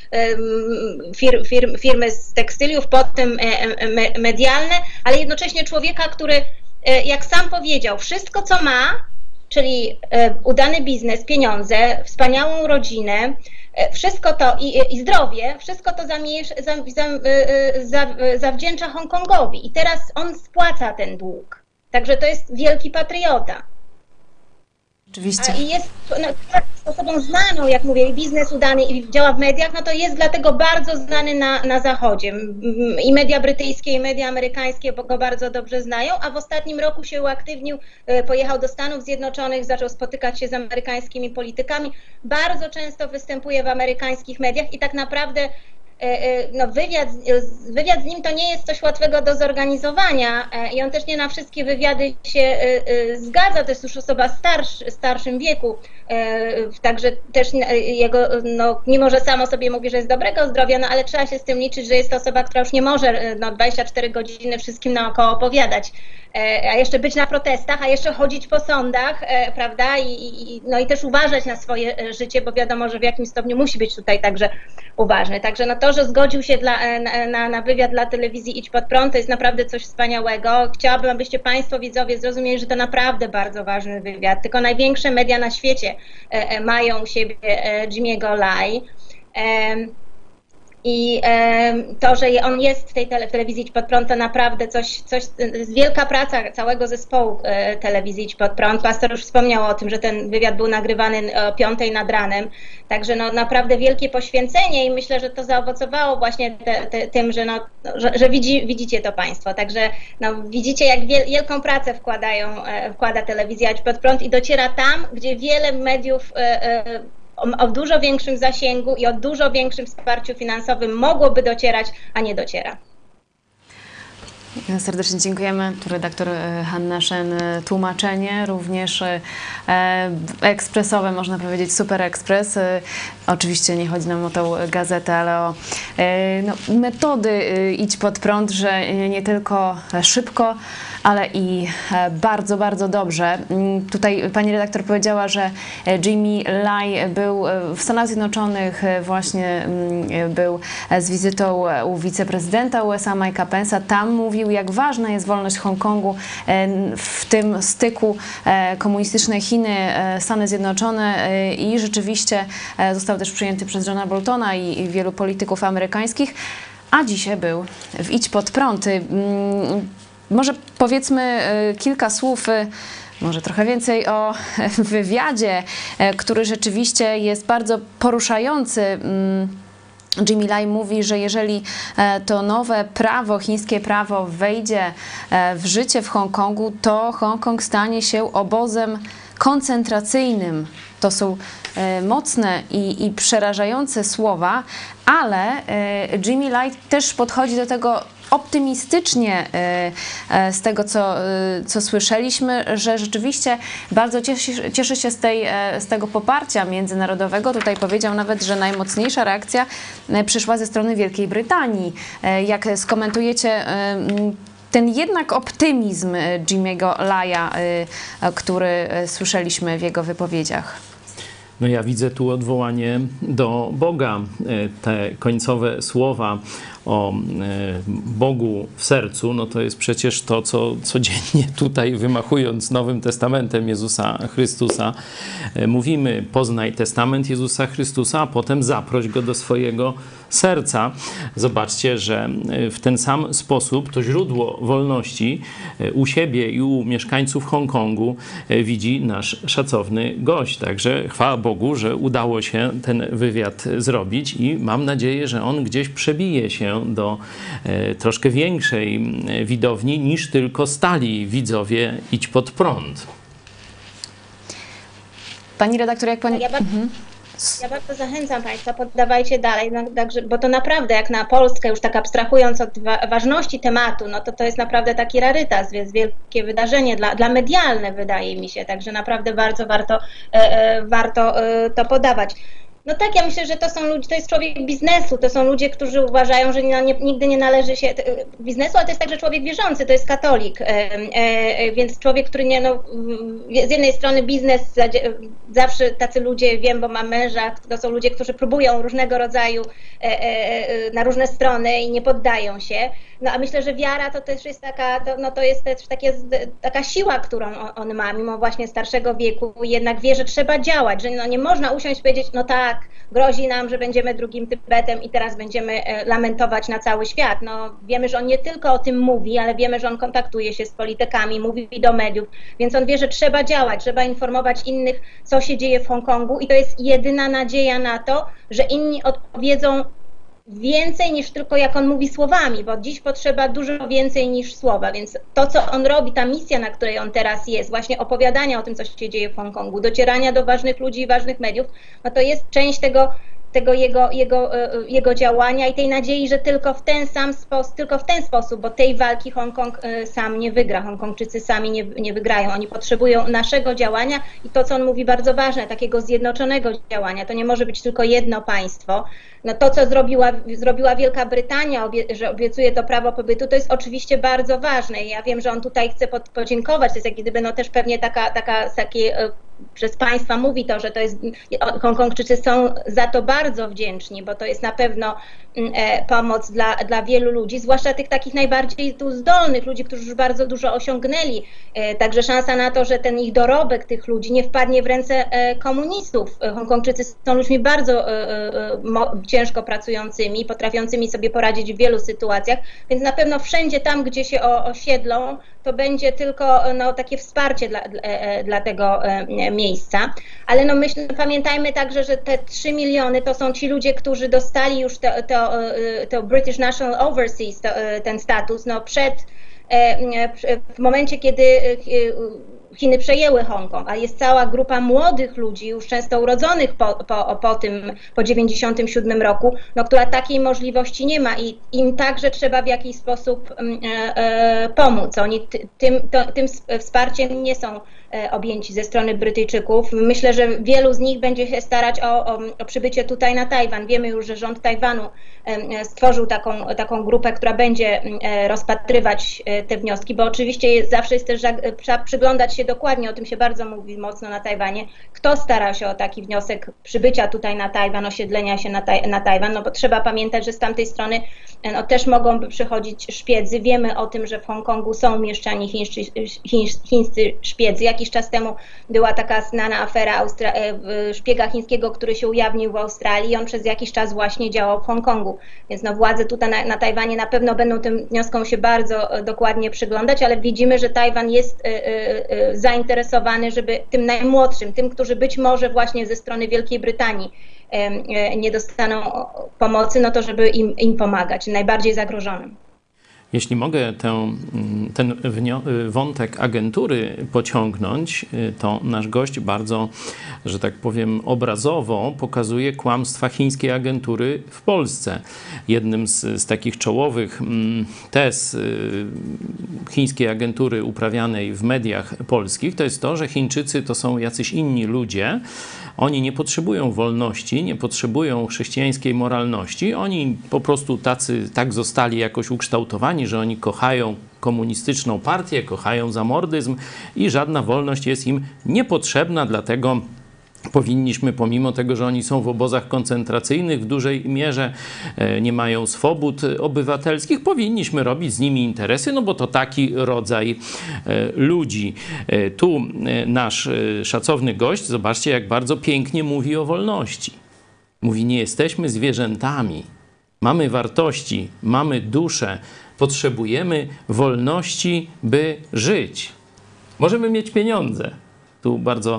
fir, fir, firmy z tekstyliów, potem medialne, ale jednocześnie człowieka, który, jak sam powiedział, wszystko co ma, czyli udany biznes, pieniądze, wspaniałą rodzinę, wszystko to i, i zdrowie, wszystko to zamierz, za, za, za, zawdzięcza Hongkongowi i teraz on spłaca ten dług. Także to jest wielki patriota. Oczywiście. I jest no, osobą znaną, jak mówię, biznes udany i działa w mediach, no to jest dlatego bardzo znany na, na Zachodzie. I media brytyjskie, i media amerykańskie go bardzo dobrze znają, a w ostatnim roku się uaktywnił, pojechał do Stanów Zjednoczonych, zaczął spotykać się z amerykańskimi politykami. Bardzo często występuje w amerykańskich mediach i tak naprawdę no, wywiad, wywiad z nim to nie jest coś łatwego do zorganizowania i on też nie na wszystkie wywiady się zgadza, to jest już osoba starsz, w starszym wieku, także też jego, no, mimo że sam o sobie mówi, że jest dobrego zdrowia, no ale trzeba się z tym liczyć, że jest to osoba, która już nie może no, dwadzieścia cztery godziny wszystkim naokoło opowiadać, a jeszcze być na protestach, a jeszcze chodzić po sądach, prawda, i, i, no i też uważać na swoje życie, bo wiadomo, że w jakimś stopniu musi być tutaj także uważny. Także no to, że zgodził się dla, na, na wywiad dla telewizji Idź Pod Prąd, to jest naprawdę coś wspaniałego. Chciałabym, abyście Państwo, widzowie, zrozumieli, że to naprawdę bardzo ważny wywiad. Tylko największe media na świecie e, mają u siebie e, Jimmy'ego Lai. E, I e, to, że on jest w tej tele, w telewizji Idź Pod Prąd, to naprawdę coś, coś, jest wielka praca całego zespołu e, telewizji Idź Pod Prąd. Pastor już wspomniał o tym, że ten wywiad był nagrywany o piątej nad ranem. Także no, naprawdę wielkie poświęcenie i myślę, że to zaowocowało właśnie te, te, tym, że, no, że, że widzi, widzicie to Państwo. Także no, widzicie, jak wiel, wielką pracę wkładają, e, wkłada telewizja Idź Pod Prąd i dociera tam, gdzie wiele mediów e, e, O, o dużo większym zasięgu i o dużo większym wsparciu finansowym mogłoby docierać, a nie dociera. Serdecznie dziękujemy. Tu redaktor Hanna Shen, tłumaczenie, również e, ekspresowe, można powiedzieć, Super Ekspres. E, oczywiście nie chodzi nam o tą gazetę, ale o e, no, metody e, Idź Pod Prąd, że nie tylko szybko, ale i bardzo, bardzo dobrze. Tutaj pani redaktor powiedziała, że Jimmy Lai był w Stanach Zjednoczonych, właśnie był z wizytą u wiceprezydenta U S A Mike'a Pence'a. Tam mówił mówił, jak ważna jest wolność Hongkongu w tym styku komunistyczne Chiny, Stany Zjednoczone i rzeczywiście został też przyjęty przez Johna Boltona i wielu polityków amerykańskich, a dzisiaj był w Idź Pod Prąd. Może powiedzmy kilka słów, może trochę więcej o wywiadzie, który rzeczywiście jest bardzo poruszający. Jimmy Lai mówi, że jeżeli to nowe prawo, chińskie prawo wejdzie w życie w Hongkongu, to Hongkong stanie się obozem koncentracyjnym. To są mocne i, i przerażające słowa, ale Jimmy Lai też podchodzi do tego optymistycznie z tego, co, co słyszeliśmy, że rzeczywiście bardzo cieszy, cieszy się z, tej, z tego poparcia międzynarodowego. Tutaj powiedział nawet, że najmocniejsza reakcja przyszła ze strony Wielkiej Brytanii. Jak skomentujecie ten jednak optymizm Jimmy'ego Lai'a, który słyszeliśmy w jego wypowiedziach? No ja widzę tu odwołanie do Boga. Te końcowe słowa o Bogu w sercu, no to jest przecież to, co codziennie tutaj wymachując Nowym Testamentem Jezusa Chrystusa mówimy: poznaj testament Jezusa Chrystusa, a potem zaproś Go do swojego serca. Zobaczcie, że w ten sam sposób to źródło wolności u siebie i u mieszkańców Hongkongu widzi nasz szacowny gość. Także chwała Bogu, że udało się ten wywiad zrobić i mam nadzieję, że on gdzieś przebije się do troszkę większej widowni niż tylko stali widzowie Idź Pod Prąd. Pani redaktor, jak pani... Ja bardzo, mhm. ja bardzo zachęcam Państwa, poddawajcie dalej, no, także, bo to naprawdę jak na Polskę, już tak abstrahując od wa ważności tematu, no to to jest naprawdę taki rarytas, więc wielkie wydarzenie dla, dla medialne, wydaje mi się, także naprawdę bardzo warto, e, e, warto e, to podawać. No tak, ja myślę, że to są ludzie, to jest człowiek biznesu, to są ludzie, którzy uważają, że nie, nigdy nie należy się biznesu, ale to jest także człowiek wierzący, to jest katolik, e, e, więc człowiek, który nie, no, z jednej strony biznes, zawsze tacy ludzie, wiem, bo mam męża, to są ludzie, którzy próbują różnego rodzaju e, e, na różne strony i nie poddają się, no a myślę, że wiara to też jest taka, to, no to jest też takie, taka siła, którą on, on ma, mimo właśnie starszego wieku, jednak wie, że trzeba działać, że no nie można usiąść i powiedzieć, no tak, grozi nam, że będziemy drugim Tybetem i teraz będziemy lamentować na cały świat. No, wiemy, że on nie tylko o tym mówi, ale wiemy, że on kontaktuje się z politykami, mówi do mediów, więc on wie, że trzeba działać, trzeba informować innych, co się dzieje w Hongkongu i to jest jedyna nadzieja na to, że inni odpowiedzą więcej niż tylko jak on mówi słowami, bo dziś potrzeba dużo więcej niż słowa, więc to, co on robi, ta misja, na której on teraz jest, właśnie opowiadania o tym, co się dzieje w Hongkongu, docierania do ważnych ludzi i ważnych mediów, no to jest część tego, tego jego, jego, jego działania i tej nadziei, że tylko w ten sam sposób, tylko w ten sposób, bo tej walki Hongkong sam nie wygra, Hongkongczycy sami nie, nie wygrają, oni potrzebują naszego działania i to, co on mówi, bardzo ważne, takiego zjednoczonego działania, to nie może być tylko jedno państwo. No to, co zrobiła, zrobiła Wielka Brytania, obie, że obiecuje to prawo pobytu, to jest oczywiście bardzo ważne. Ja wiem, że on tutaj chce pod, podziękować, to jest jak gdyby no też pewnie taka, taka takie e, przez państwa mówi to, że to jest, Hongkongczycy są za to bardzo wdzięczni, bo to jest na pewno e, pomoc dla, dla wielu ludzi, zwłaszcza tych takich najbardziej tu zdolnych ludzi, którzy już bardzo dużo osiągnęli. E, także szansa na to, że ten ich dorobek tych ludzi nie wpadnie w ręce e, komunistów. Hongkongczycy są ludźmi bardzo e, e, ciężko pracującymi, potrafiącymi sobie poradzić w wielu sytuacjach, więc na pewno wszędzie tam, gdzie się osiedlą, to będzie tylko no, takie wsparcie dla, dla, dla tego miejsca. Ale no myślę, pamiętajmy także, że te trzy miliony to są ci ludzie, którzy dostali już to, to, to British National Overseas, to, ten status, no przed, w momencie, kiedy Chiny przejęły Hongkong, a jest cała grupa młodych ludzi, już często urodzonych po, po, po tym, po dziewięćdziesiątym siódmym roku, no, która takiej możliwości nie ma i im także trzeba w jakiś sposób e, e, pomóc. Oni ty, tym, to, tym wsparciem nie są e, objęci ze strony Brytyjczyków. Myślę, że wielu z nich będzie się starać o, o, o przybycie tutaj na Tajwan. Wiemy już, że rząd Tajwanu e, stworzył taką, taką grupę, która będzie e, rozpatrywać e, te wnioski, bo oczywiście jest, zawsze jest też, trzeba przyglądać się dokładnie, o tym się bardzo mówi mocno na Tajwanie, kto stara się o taki wniosek przybycia tutaj na Tajwan, osiedlenia się na, taj, na Tajwan, no bo trzeba pamiętać, że z tamtej strony no, też mogą przychodzić szpiedzy. Wiemy o tym, że w Hongkongu są umieszczani chińscy, chińscy szpiedzy. Jakiś czas temu była taka znana afera Austra szpiega chińskiego, który się ujawnił w Australii i on przez jakiś czas właśnie działał w Hongkongu. Więc no, władze tutaj na, na Tajwanie na pewno będą tym wnioskom się bardzo dokładnie przyglądać, ale widzimy, że Tajwan jest y, y, y, zainteresowany, żeby tym najmłodszym, tym, którzy być może właśnie ze strony Wielkiej Brytanii y, y, nie dostaną pomocy, no to żeby im, im pomagać, najbardziej zagrożonym. Jeśli mogę tę, ten wątek agentury pociągnąć, to nasz gość bardzo, że tak powiem, obrazowo pokazuje kłamstwa chińskiej agentury w Polsce. Jednym z, z takich czołowych tez chińskiej agentury uprawianej w mediach polskich to jest to, że Chińczycy to są jacyś inni ludzie. Oni nie potrzebują wolności, nie potrzebują chrześcijańskiej moralności. Oni po prostu tacy, tak zostali jakoś ukształtowani, że oni kochają komunistyczną partię, kochają zamordyzm i żadna wolność jest im niepotrzebna, dlatego powinniśmy, pomimo tego, że oni są w obozach koncentracyjnych w dużej mierze, nie mają swobód obywatelskich, powinniśmy robić z nimi interesy, no bo to taki rodzaj ludzi. Tu nasz szacowny gość, zobaczcie, jak bardzo pięknie mówi o wolności. Mówi, nie jesteśmy zwierzętami, mamy wartości, mamy duszę, potrzebujemy wolności, by żyć. Możemy mieć pieniądze. Tu bardzo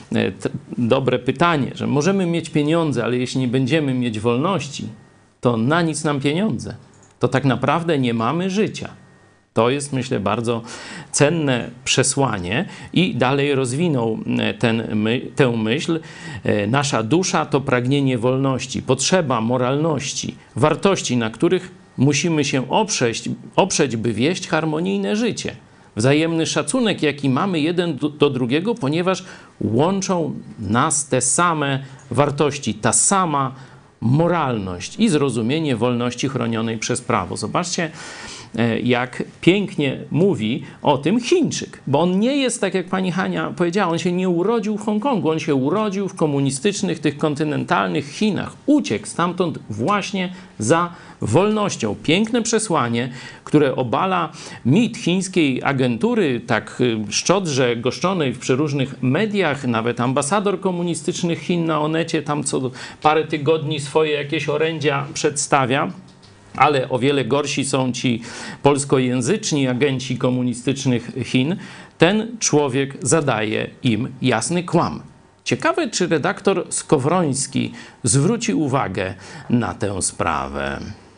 dobre pytanie, że możemy mieć pieniądze, ale jeśli nie będziemy mieć wolności, to na nic nam pieniądze. To tak naprawdę nie mamy życia. To jest, myślę, bardzo cenne przesłanie i dalej rozwinął ten, my, tę myśl. Nasza dusza to pragnienie wolności, potrzeba moralności, wartości, na których musimy się oprzeć, oprzeć by wieść harmonijne życie. Wzajemny szacunek, jaki mamy jeden do, do drugiego, ponieważ łączą nas te same wartości, ta sama moralność i zrozumienie wolności chronionej przez prawo. Zobaczcie, jak pięknie mówi o tym Chińczyk, bo on nie jest, tak jak pani Hania powiedziała, on się nie urodził w Hongkongu, on się urodził w komunistycznych, tych kontynentalnych Chinach. Uciekł stamtąd właśnie za wolnością. Piękne przesłanie, które obala mit chińskiej agentury, tak szczodrze goszczonej w przeróżnych mediach, nawet ambasador komunistycznych Chin na Onecie tam co parę tygodni swoje jakieś orędzia przedstawia. Ale o wiele gorsi są ci polskojęzyczni agenci komunistycznych Chin. Ten człowiek zadaje im jasny kłam. Ciekawe, czy redaktor Skowroński zwróci uwagę na tę sprawę.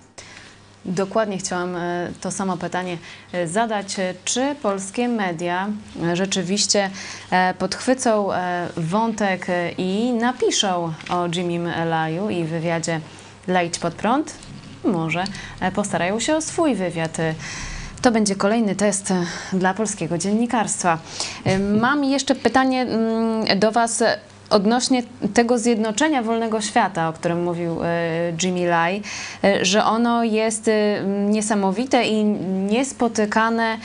Dokładnie chciałam to samo pytanie zadać. Czy polskie media rzeczywiście podchwycą wątek i napiszą o Jimim Laiu i wywiadzie dla Idź Pod Prąd? Może postarają się o swój wywiad. To będzie kolejny test dla polskiego dziennikarstwa. Mam jeszcze pytanie do Was odnośnie tego zjednoczenia wolnego świata, o którym mówił Jimmy Lai, że ono jest niesamowite i niespotykane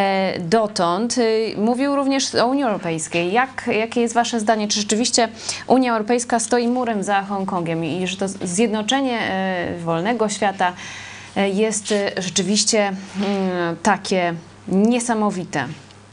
dotąd. Mówił również o Unii Europejskiej. Jak, jakie jest Wasze zdanie? Czy rzeczywiście Unia Europejska stoi murem za Hongkongiem i że to zjednoczenie wolnego świata jest rzeczywiście takie niesamowite?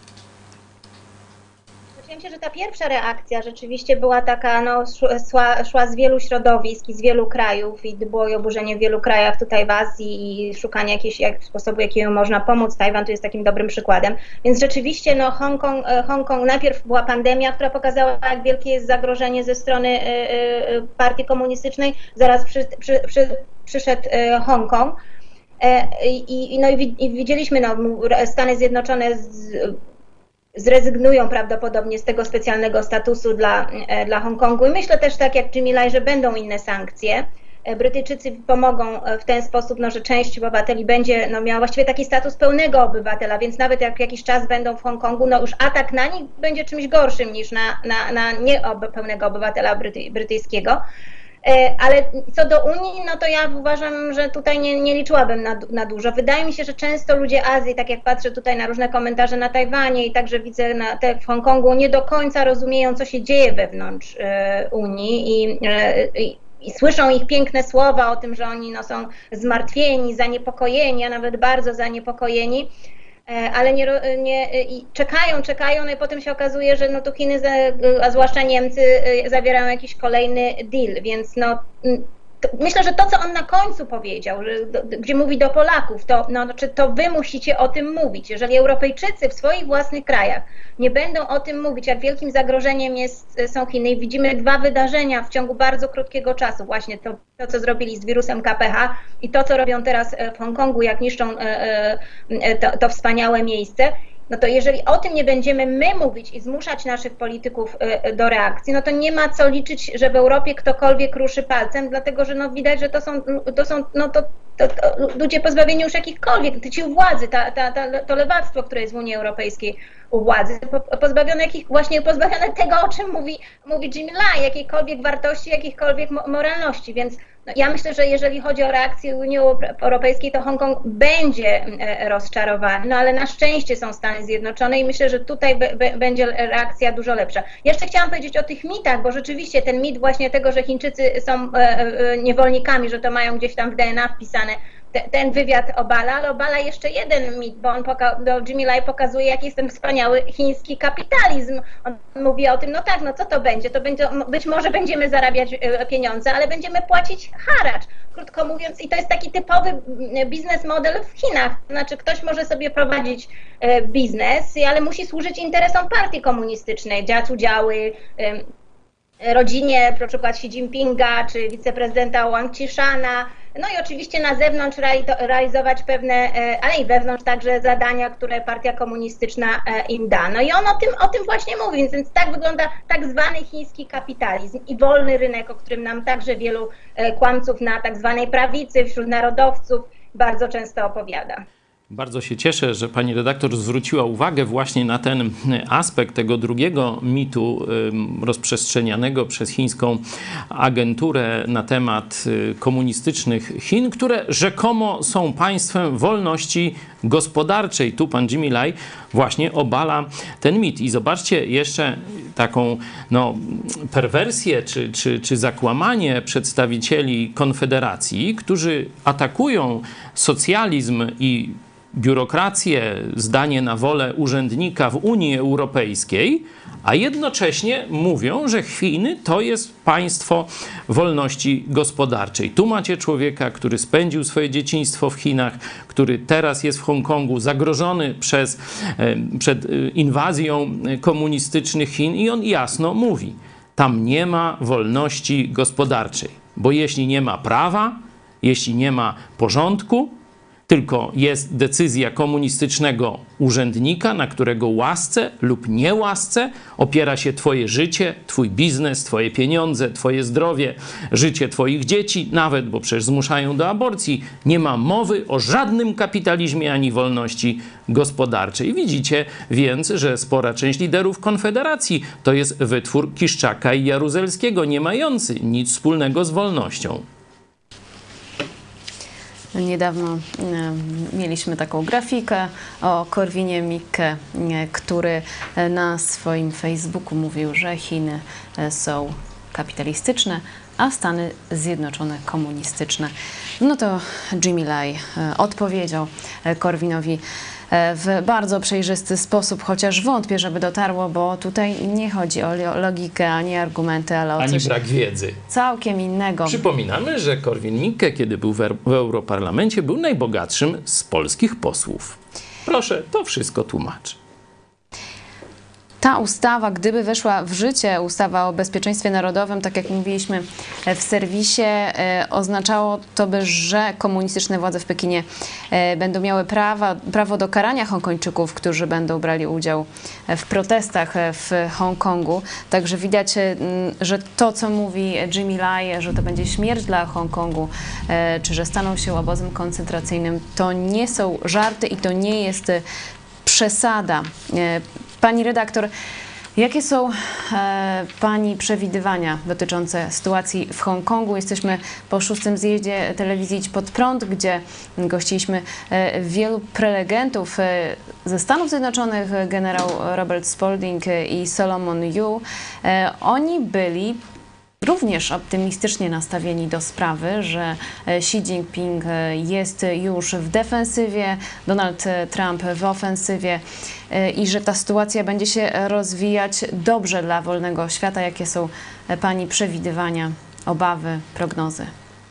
Myślę, że ta pierwsza reakcja rzeczywiście była taka, no, szła, szła z wielu środowisk i z wielu krajów i było i oburzenie w wielu krajach tutaj w Azji i szukanie jakiegoś jak, sposobu, jakiego można pomóc. Tajwan tu jest takim dobrym przykładem. Więc rzeczywiście no, Hongkong, Hongkong, najpierw była pandemia, która pokazała, jak wielkie jest zagrożenie ze strony y, y, partii komunistycznej. Zaraz przy, przy, przy, przyszedł y, Hongkong. I, i, no, i widzieliśmy, no, Stany Zjednoczone z, zrezygnują prawdopodobnie z tego specjalnego statusu dla, dla Hongkongu. I myślę też, tak jak Jimmy Lai, że będą inne sankcje. Brytyjczycy pomogą w ten sposób, no, że część obywateli będzie no, miała właściwie taki status pełnego obywatela, więc nawet jak jakiś czas będą w Hongkongu, no już atak na nich będzie czymś gorszym niż na, na, na niepełnego obywatela bryty, brytyjskiego. Ale co do Unii, no to ja uważam, że tutaj nie, nie liczyłabym na, na dużo. Wydaje mi się, że często ludzie Azji, tak jak patrzę tutaj na różne komentarze na Tajwanie i także widzę na te w Hongkongu, nie do końca rozumieją, co się dzieje wewnątrz Unii i, i I słyszą ich piękne słowa o tym, że oni no, są zmartwieni, zaniepokojeni, a nawet bardzo zaniepokojeni, ale nie, nie, i czekają, czekają, no i potem się okazuje, że no to Chiny, a zwłaszcza Niemcy, zawierają jakiś kolejny deal, więc no to myślę, że to, co on na końcu powiedział, że, do, gdzie mówi do Polaków, to, no, czy to wy musicie o tym mówić. Jeżeli Europejczycy w swoich własnych krajach nie będą o tym mówić, jak wielkim zagrożeniem jest, są Chiny, i widzimy dwa wydarzenia w ciągu bardzo krótkiego czasu, właśnie to, to co zrobili z wirusem K P H i to, co robią teraz w Hongkongu, jak niszczą to, to wspaniałe miejsce, no to jeżeli o tym nie będziemy my mówić i zmuszać naszych polityków do reakcji, no to nie ma co liczyć, że w Europie ktokolwiek ruszy palcem, dlatego że no widać, że to są, to są no to, to, to ludzie pozbawieni już jakichkolwiek, ci u władzy, ta, ta, ta, to lewactwo, które jest w Unii Europejskiej u władzy, pozbawione jakich, właśnie pozbawione tego, o czym mówi, mówi Jimmy Lai, jakiejkolwiek wartości, jakiejkolwiek moralności, więc no, ja myślę, że jeżeli chodzi o reakcję Unii Europejskiej, to Hongkong będzie rozczarowany, no ale na szczęście są Stany Zjednoczone i myślę, że tutaj będzie reakcja dużo lepsza. Jeszcze chciałam powiedzieć o tych mitach, bo rzeczywiście ten mit właśnie tego, że Chińczycy są niewolnikami, że to mają gdzieś tam w D N A wpisane, ten wywiad obala, ale obala jeszcze jeden mit, bo on poka- Jimmy Lai pokazuje, jaki jest ten wspaniały chiński kapitalizm. On mówi o tym, no tak, no co to będzie? To będzie, być może będziemy zarabiać pieniądze, ale będziemy płacić haracz. Krótko mówiąc, i to jest taki typowy biznes model w Chinach. To znaczy, ktoś może sobie prowadzić biznes, ale musi służyć interesom partii komunistycznej, dziać udziały rodzinie, na przykład Xi Jinpinga, czy wiceprezydenta Wang Qishana, no i oczywiście na zewnątrz realizować pewne, ale i wewnątrz także zadania, które partia komunistyczna im da. No i on o tym, o tym właśnie mówi, więc tak wygląda tak zwany chiński kapitalizm i wolny rynek, o którym nam także wielu kłamców na tak zwanej prawicy, wśród narodowców bardzo często opowiada. Bardzo się cieszę, że pani redaktor zwróciła uwagę właśnie na ten aspekt tego drugiego mitu rozprzestrzenianego przez chińską agenturę na temat komunistycznych Chin, które rzekomo są państwem wolności gospodarczej. Tu pan Jimmy Lai właśnie obala ten mit. I zobaczcie jeszcze taką no, perwersję czy, czy, czy zakłamanie przedstawicieli Konfederacji, którzy atakują socjalizm i biurokrację, zdanie na wolę urzędnika w Unii Europejskiej, a jednocześnie mówią, że Chiny to jest państwo wolności gospodarczej. Tu macie człowieka, który spędził swoje dzieciństwo w Chinach, który teraz jest w Hongkongu zagrożony przez, przed inwazją komunistycznych Chin i on jasno mówi, tam nie ma wolności gospodarczej, bo jeśli nie ma prawa, jeśli nie ma porządku, tylko jest decyzja komunistycznego urzędnika, na którego łasce lub niełasce opiera się twoje życie, twój biznes, twoje pieniądze, twoje zdrowie, życie twoich dzieci, nawet, bo przecież zmuszają do aborcji. Nie ma mowy o żadnym kapitalizmie ani wolności gospodarczej. Widzicie więc, że spora część liderów Konfederacji to jest wytwór Kiszczaka i Jaruzelskiego, nie mający nic wspólnego z wolnością. Niedawno mieliśmy taką grafikę o Korwinie Mikke, który na swoim Facebooku mówił, że Chiny są kapitalistyczne, a Stany Zjednoczone komunistyczne. No to Jimmy Lai odpowiedział Korwinowi w bardzo przejrzysty sposób, chociaż wątpię, żeby dotarło, bo tutaj nie chodzi o logikę, ani argumenty, ale o ani coś brak wiedzy. Całkiem innego. Przypominamy, że Korwin-Mikke, kiedy był w, w Europarlamencie, był najbogatszym z polskich posłów. Proszę, to wszystko tłumaczy. Ta ustawa, gdyby weszła w życie, ustawa o bezpieczeństwie narodowym, tak jak mówiliśmy w serwisie, oznaczało to by, że komunistyczne władze w Pekinie będą miały prawa, prawo do karania Hongkończyków, którzy będą brali udział w protestach w Hongkongu. Także widać, że to, co mówi Jimmy Lai, że to będzie śmierć dla Hongkongu, czy że staną się obozem koncentracyjnym, to nie są żarty i to nie jest przesada. Pani redaktor, Jakie są e, Pani przewidywania dotyczące sytuacji w Hongkongu? Jesteśmy po szóstym zjeździe telewizji Idź Pod Prąd, gdzie gościliśmy e, wielu prelegentów e, ze Stanów Zjednoczonych, generał Robert Spalding i Solomon Yu. E, oni byli również optymistycznie nastawieni do sprawy, że Xi Jinping jest już w defensywie, Donald Trump w ofensywie i że ta sytuacja będzie się rozwijać dobrze dla wolnego świata. Jakie są Pani przewidywania, obawy, prognozy?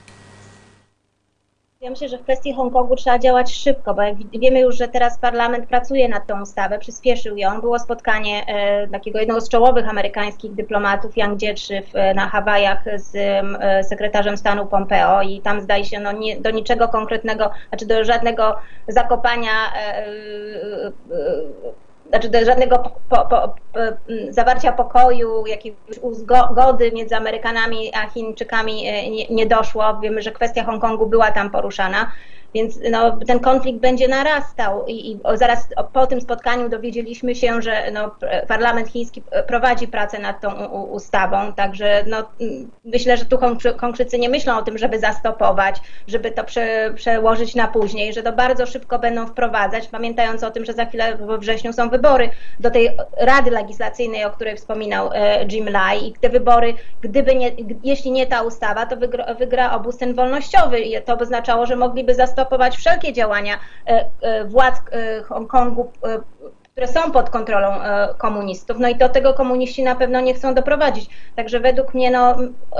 Ja myślę, że w kwestii Hongkongu trzeba działać szybko, bo jak wiemy już, że teraz parlament pracuje nad tą ustawę, przyspieszył ją. Było spotkanie e, takiego jednego z czołowych amerykańskich dyplomatów, Yang Jiechi, na Hawajach z e, sekretarzem stanu Pompeo i tam zdaje się no, nie, do niczego konkretnego, znaczy do żadnego zakopania e, e, e, znaczy do żadnego po, po, po, zawarcia pokoju, jakiejś uzgody między Amerykanami a Chińczykami nie, nie doszło. Wiemy, że kwestia Hongkongu była tam poruszana, więc no, ten konflikt będzie narastał i, i zaraz po tym spotkaniu dowiedzieliśmy się, że no, parlament chiński prowadzi pracę nad tą u, ustawą, także no, myślę, że tu Hongczycy nie myślą o tym, żeby zastopować, żeby to prze, przełożyć na później, że to bardzo szybko będą wprowadzać, pamiętając o tym, że za chwilę we wrześniu są wybory do tej Rady Legislacyjnej, o której wspominał e, Jim Lai i te wybory, gdyby nie, jeśli nie ta ustawa, to wygra, wygra obóz ten wolnościowy i to by oznaczało, że mogliby zastopować stopować wszelkie działania władz Hongkongu, które są pod kontrolą komunistów. No i do tego komuniści na pewno nie chcą doprowadzić. Także według mnie no,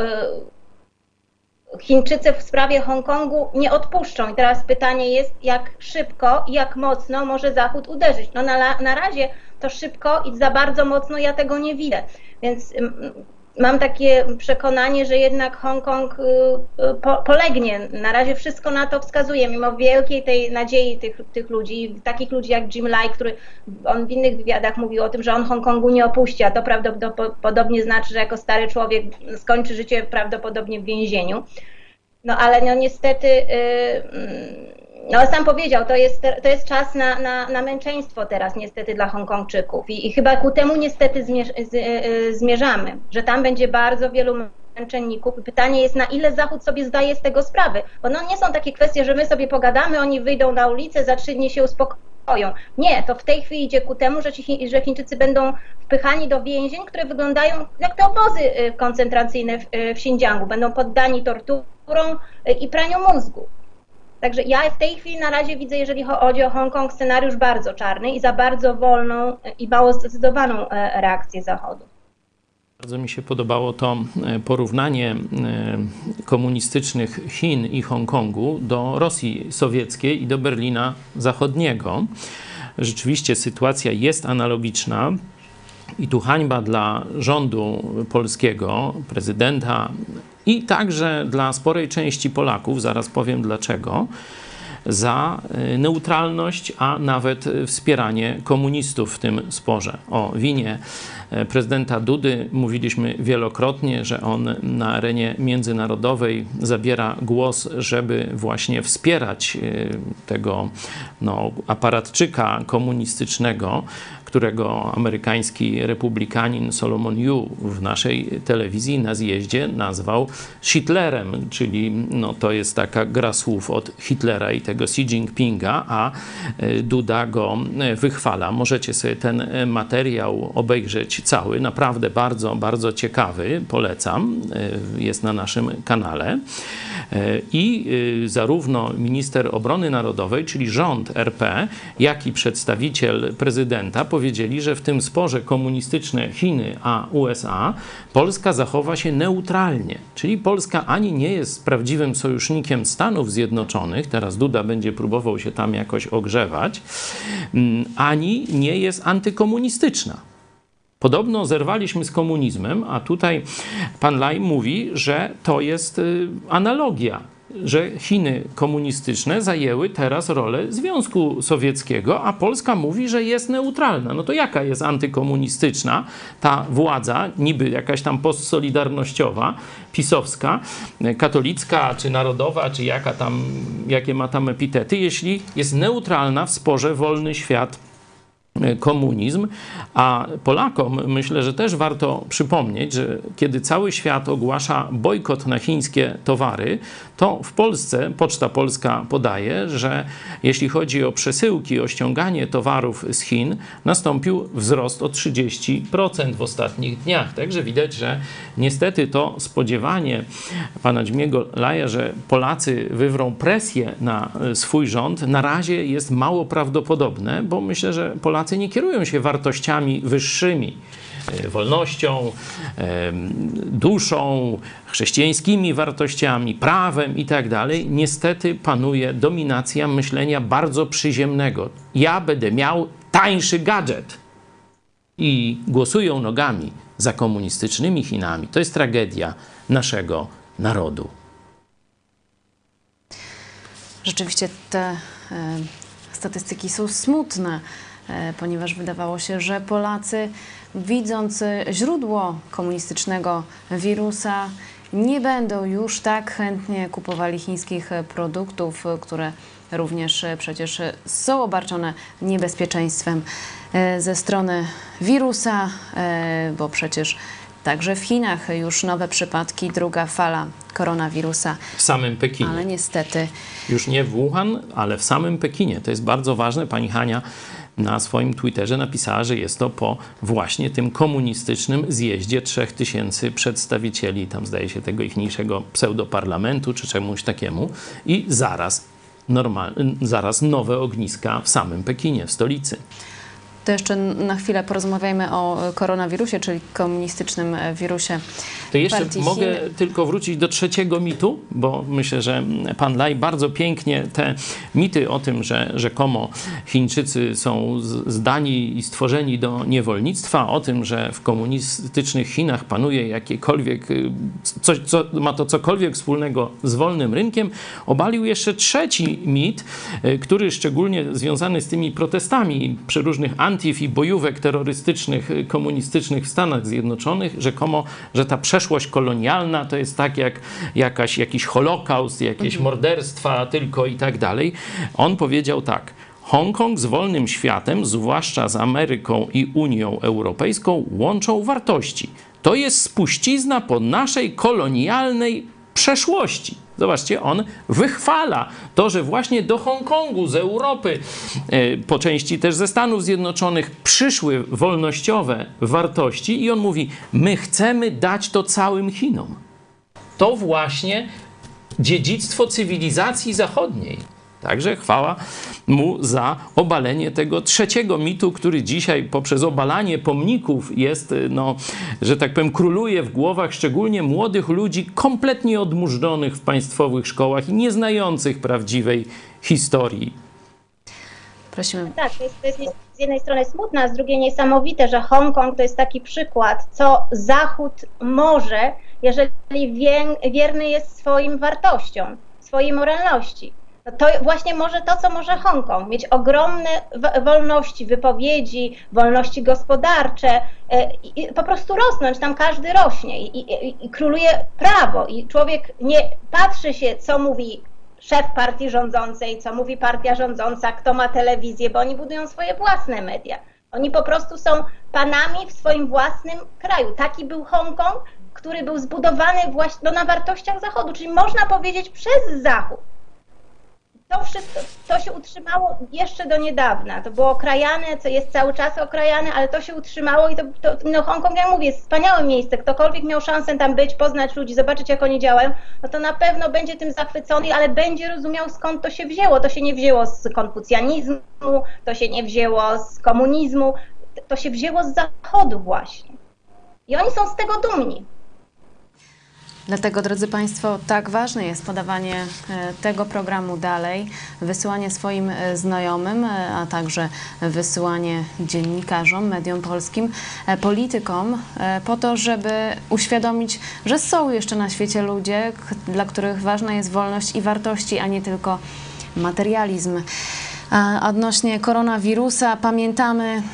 Chińczycy w sprawie Hongkongu nie odpuszczą. I teraz pytanie jest, jak szybko i jak mocno może Zachód uderzyć. No na, na razie to szybko i za bardzo mocno ja tego nie widzę. Więc mam takie przekonanie, że jednak Hongkong po, polegnie. Na razie wszystko na to wskazuje, mimo wielkiej tej nadziei tych, tych ludzi, takich ludzi jak Jim Lai, który on w innych wywiadach mówił o tym, że on Hongkongu nie opuści, a to prawdopodobnie znaczy, że jako stary człowiek skończy życie prawdopodobnie w więzieniu. No ale no niestety, no sam powiedział, to jest, to jest czas na, na, na męczeństwo teraz niestety dla Hongkongczyków i, i chyba ku temu niestety zmierz, zmierzamy, że tam będzie bardzo wielu męczenników. Pytanie jest, na ile Zachód sobie zdaje z tego sprawy, bo no nie są takie kwestie, że my sobie pogadamy, oni wyjdą na ulicę, za trzy dni się uspokoją. Nie, to w tej chwili idzie ku temu, że, ci, że Chińczycy będą wpychani do więzień, które wyglądają jak te obozy koncentracyjne w, w Xinjiangu, będą poddani torturom i praniu mózgu. Także ja w tej chwili na razie widzę, jeżeli chodzi o Hongkong, scenariusz bardzo czarny i za bardzo wolną i mało zdecydowaną reakcję Zachodu. Bardzo mi się podobało to porównanie komunistycznych Chin i Hongkongu do Rosji sowieckiej i do Berlina Zachodniego. Rzeczywiście sytuacja jest analogiczna. I tu hańba dla rządu polskiego, prezydenta i także dla sporej części Polaków, zaraz powiem dlaczego, za neutralność, a nawet wspieranie komunistów w tym sporze. O winie prezydenta Dudy mówiliśmy wielokrotnie, że on na arenie międzynarodowej zabiera głos, żeby właśnie wspierać tego no, aparatczyka komunistycznego, którego amerykański republikanin Solomon Yu w naszej telewizji na zjeździe nazwał Hitlerem, czyli no, to jest taka gra słów od Hitlera i tego Xi Jinpinga, a Duda go wychwala. Możecie sobie ten materiał obejrzeć cały, naprawdę bardzo, bardzo ciekawy, polecam, jest na naszym kanale. I zarówno minister obrony narodowej, czyli rząd R P, jak i przedstawiciel prezydenta powiedzieli, że w tym sporze komunistyczne Chiny a U S A Polska zachowa się neutralnie. Czyli Polska ani nie jest prawdziwym sojusznikiem Stanów Zjednoczonych, teraz Duda będzie próbował się tam jakoś ogrzewać, ani nie jest antykomunistyczna. Podobno zerwaliśmy z komunizmem, a tutaj pan Lai mówi, że to jest analogia, że Chiny komunistyczne zajęły teraz rolę Związku Sowieckiego, a Polska mówi, że jest neutralna. No to jaka jest antykomunistyczna ta władza, niby jakaś tam postsolidarnościowa, pisowska, katolicka, czy narodowa, czy jaka tam, jakie ma tam epitety, jeśli jest neutralna w sporze wolny świat komunizm, a Polakom myślę, że też warto przypomnieć, że kiedy cały świat ogłasza bojkot na chińskie towary, to w Polsce Poczta Polska podaje, że jeśli chodzi o przesyłki, o ściąganie towarów z Chin, nastąpił wzrost o trzydzieści procent w ostatnich dniach. Także widać, że niestety to spodziewanie pana Jimiego Laja, że Polacy wywrą presję na swój rząd, na razie jest mało prawdopodobne, bo myślę, że Polacy nie kierują się wartościami wyższymi, wolnością, duszą, chrześcijańskimi wartościami, prawem i tak dalej. Niestety panuje dominacja myślenia bardzo przyziemnego. Ja będę miał tańszy gadżet. I głosują nogami za komunistycznymi Chinami. To jest tragedia naszego narodu. Rzeczywiście te e, statystyki są smutne, e, ponieważ wydawało się, że Polacy, widząc źródło komunistycznego wirusa, nie będą już tak chętnie kupowali chińskich produktów, które również przecież są obarczone niebezpieczeństwem ze strony wirusa, bo przecież także w Chinach już nowe przypadki, druga fala koronawirusa. W samym Pekinie. Ale niestety... Już nie w Wuhan, ale w samym Pekinie. To jest bardzo ważne. Pani Hania na swoim Twitterze napisała, że jest to po właśnie tym komunistycznym zjeździe trzech tysięcy przedstawicieli, tam zdaje się tego ichniejszego pseudoparlamentu czy czemuś takiemu i zaraz, normal, zaraz nowe ogniska w samym Pekinie, w stolicy. To jeszcze na chwilę porozmawiajmy o koronawirusie, czyli komunistycznym wirusie. To jeszcze partii mogę Chin. tylko wrócić do trzeciego mitu, bo myślę, że pan Lai bardzo pięknie te mity o tym, że rzekomo Chińczycy są zdani i stworzeni do niewolnictwa, o tym, że w komunistycznych Chinach panuje jakiekolwiek, coś, co ma to cokolwiek wspólnego z wolnym rynkiem, obalił jeszcze trzeci mit, który szczególnie związany z tymi protestami przeróżnych antif i bojówek terrorystycznych, komunistycznych w Stanach Zjednoczonych, rzekomo, że ta przeszłość kolonialna to jest tak jak jakaś, jakiś holokaust, jakieś mhm. morderstwa tylko i tak dalej. On powiedział tak: Hongkong z wolnym światem, zwłaszcza z Ameryką i Unią Europejską, łączą wartości. To jest spuścizna po naszej kolonialnej przeszłości. Zobaczcie, on wychwala to, że właśnie do Hongkongu z Europy, po części też ze Stanów Zjednoczonych, przyszły wolnościowe wartości i on mówi, my chcemy dać to całym Chinom. To właśnie dziedzictwo cywilizacji zachodniej. Także chwała mu za obalenie tego trzeciego mitu, który dzisiaj poprzez obalanie pomników jest, no, że tak powiem, króluje w głowach szczególnie młodych ludzi kompletnie odmurzonych w państwowych szkołach i nie znających prawdziwej historii. Prosimy. Tak, to jest, to jest z jednej strony smutne, a z drugiej niesamowite, że Hongkong to jest taki przykład, co Zachód może, jeżeli wierny jest swoim wartościom, swojej moralności. To właśnie może to, co może Hongkong, mieć ogromne wolności wypowiedzi, wolności gospodarcze i po prostu rosnąć, tam każdy rośnie i, i, i króluje prawo i człowiek nie patrzy się, co mówi szef partii rządzącej, co mówi partia rządząca, kto ma telewizję, bo oni budują swoje własne media. Oni po prostu są panami w swoim własnym kraju. Taki był Hongkong, który był zbudowany właśnie no, na wartościach Zachodu, czyli można powiedzieć przez Zachód. To wszystko, to się utrzymało jeszcze do niedawna. To było okrajane, co jest cały czas okrajane, ale to się utrzymało i to, to no Hongkong, jak mówię, jest wspaniałe miejsce. Ktokolwiek miał szansę tam być, poznać ludzi, zobaczyć, jak oni działają, no to na pewno będzie tym zachwycony, ale będzie rozumiał, skąd to się wzięło. To się nie wzięło z konfucjanizmu, to się nie wzięło z komunizmu, to się wzięło z Zachodu właśnie. I oni są z tego dumni. Dlatego, drodzy Państwo, tak ważne jest podawanie tego programu dalej, wysyłanie swoim znajomym, a także wysyłanie dziennikarzom, mediom polskim, politykom, po to, żeby uświadomić, że są jeszcze na świecie ludzie, dla których ważna jest wolność i wartości, a nie tylko materializm. A odnośnie koronawirusa pamiętamy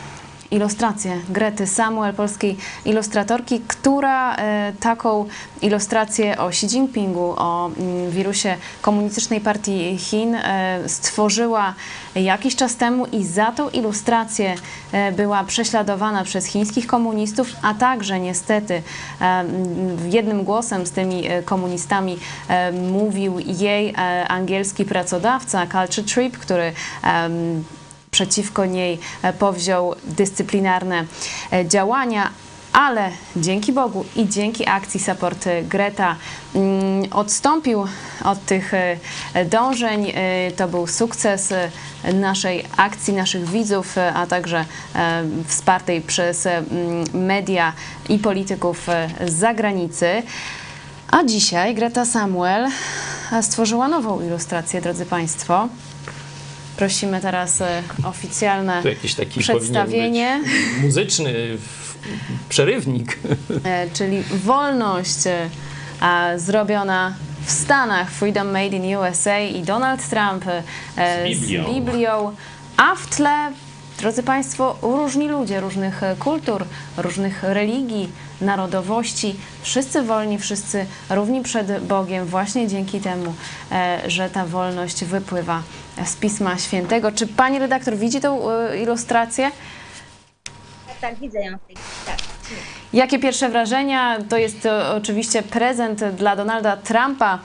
ilustrację Grety Samuel, polskiej ilustratorki, która e, taką ilustrację o Xi Jinpingu, o mm, wirusie Komunistycznej Partii Chin e, stworzyła jakiś czas temu i za tą ilustrację e, była prześladowana przez chińskich komunistów, a także niestety e, jednym głosem z tymi e, komunistami e, mówił jej e, angielski pracodawca Culture Trip, który e, przeciwko niej powziął dyscyplinarne działania, ale dzięki Bogu i dzięki akcji Support Greta odstąpił od tych dążeń. To był sukces naszej akcji, naszych widzów, a także wspartej przez media i polityków z zagranicy. A dzisiaj Greta Samuel stworzyła nową ilustrację, drodzy Państwo. Prosimy teraz oficjalne to jakiś taki przedstawienie. Muzyczny przerywnik. Czyli wolność zrobiona w Stanach, Freedom Made in U S A i Donald Trump z Biblią. z Biblią, a w tle, drodzy Państwo, różni ludzie, różnych kultur, różnych religii, narodowości, wszyscy wolni, wszyscy równi przed Bogiem właśnie dzięki temu, że ta wolność wypływa z Pisma Świętego. Czy pani redaktor widzi tą ilustrację? Tak, tak, widzę ją w tej tak. Jakie pierwsze wrażenia? To jest to oczywiście prezent dla Donalda Trumpa.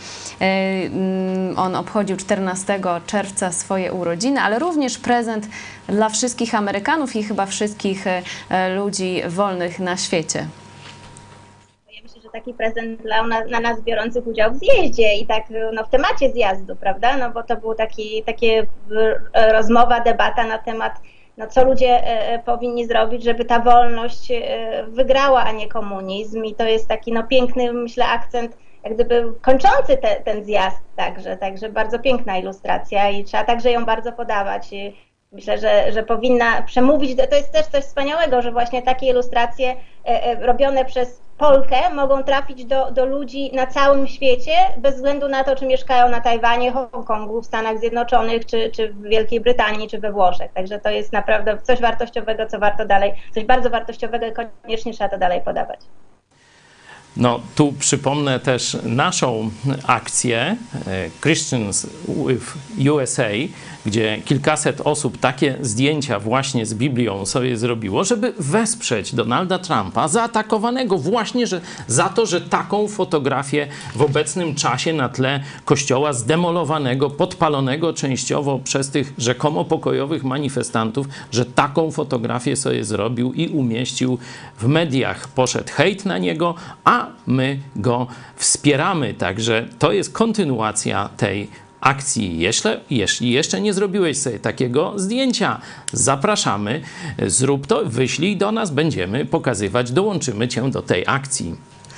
On obchodził czternastego czerwca swoje urodziny, ale również prezent dla wszystkich Amerykanów i chyba wszystkich ludzi wolnych na świecie. Myślę, że taki prezent dla na, na nas biorących udział w zjeździe i tak no, w temacie zjazdu, prawda? No bo to była taki, takie rozmowa, debata na temat, no, co ludzie e, powinni zrobić, żeby ta wolność e, wygrała, a nie komunizm. I to jest taki no, piękny, myślę, akcent, jak gdyby kończący te, ten zjazd także. Także bardzo piękna ilustracja i trzeba także ją bardzo podawać. I myślę, że, że powinna przemówić, to jest też coś wspaniałego, że właśnie takie ilustracje e, e, robione przez Polkę mogą trafić do, do ludzi na całym świecie, bez względu na to, czy mieszkają na Tajwanie, Hongkongu, w Stanach Zjednoczonych, czy, czy w Wielkiej Brytanii, czy we Włoszech. Także to jest naprawdę coś wartościowego, co warto dalej, coś bardzo wartościowego i koniecznie trzeba to dalej podawać. No, tu przypomnę też naszą akcję Christians with U S A, gdzie kilkaset osób takie zdjęcia właśnie z Biblią sobie zrobiło, żeby wesprzeć Donalda Trumpa, zaatakowanego właśnie że, za to, że taką fotografię w obecnym czasie na tle kościoła zdemolowanego, podpalonego częściowo przez tych rzekomo pokojowych manifestantów, że taką fotografię sobie zrobił i umieścił w mediach. Poszedł hejt na niego, a my go wspieramy. Także to jest kontynuacja tej akcji. Jeśli, jeśli jeszcze nie zrobiłeś sobie takiego zdjęcia, zapraszamy, zrób to, wyślij do nas, będziemy pokazywać, dołączymy cię do tej akcji.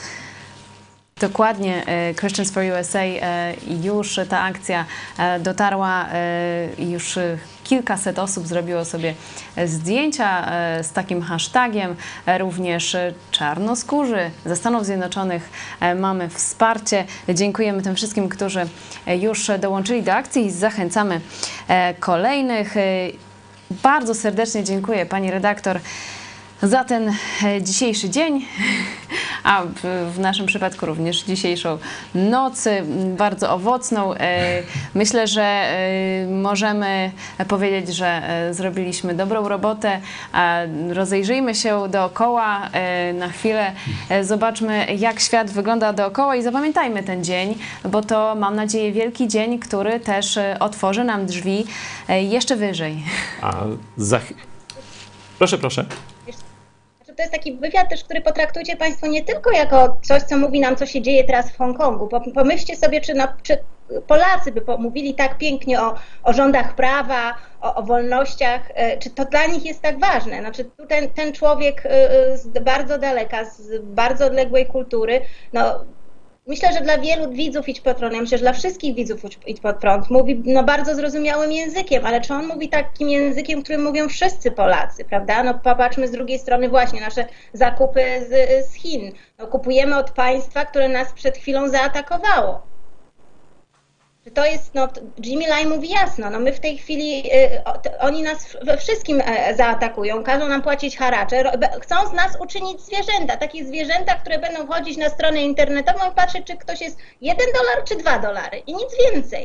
Dokładnie, Christians for U S A, już ta akcja dotarła, już kilkaset osób zrobiło sobie zdjęcia z takim hashtagiem, również czarnoskórzy ze Stanów Zjednoczonych mamy wsparcie. Dziękujemy tym wszystkim, którzy już dołączyli do akcji i zachęcamy kolejnych. Bardzo serdecznie dziękuję pani redaktor za ten dzisiejszy dzień, a w naszym przypadku również dzisiejszą noc, bardzo owocną. Myślę, że możemy powiedzieć, że zrobiliśmy dobrą robotę. Rozejrzyjmy się dookoła na chwilę, zobaczmy, jak świat wygląda dookoła i zapamiętajmy ten dzień, bo to, mam nadzieję, wielki dzień, który też otworzy nam drzwi jeszcze wyżej. A za... Proszę, proszę. To jest taki wywiad też, który potraktujcie Państwo nie tylko jako coś, co mówi nam, co się dzieje teraz w Hongkongu. Pomyślcie sobie, czy, na, czy Polacy by mówili tak pięknie o, o rządach prawa, o, o wolnościach, czy to dla nich jest tak ważne. Znaczy ten, ten człowiek z bardzo daleka, z bardzo odległej kultury, no myślę, że dla wielu widzów Idź Pod Prąd, ja myślę, że dla wszystkich widzów Idź Pod Prąd mówi no, bardzo zrozumiałym językiem, ale czy on mówi takim językiem, którym mówią wszyscy Polacy, prawda? No popatrzmy z drugiej strony właśnie nasze zakupy z, z Chin. No, kupujemy od państwa, które nas przed chwilą zaatakowało. Czy to jest, no Jimmy Lai mówi jasno, no my w tej chwili, oni nas we wszystkim zaatakują, każą nam płacić haracze, chcą z nas uczynić zwierzęta, takie zwierzęta, które będą wchodzić na stronę internetową i patrzeć, czy ktoś jest jeden dolar czy dwa dolary i nic więcej.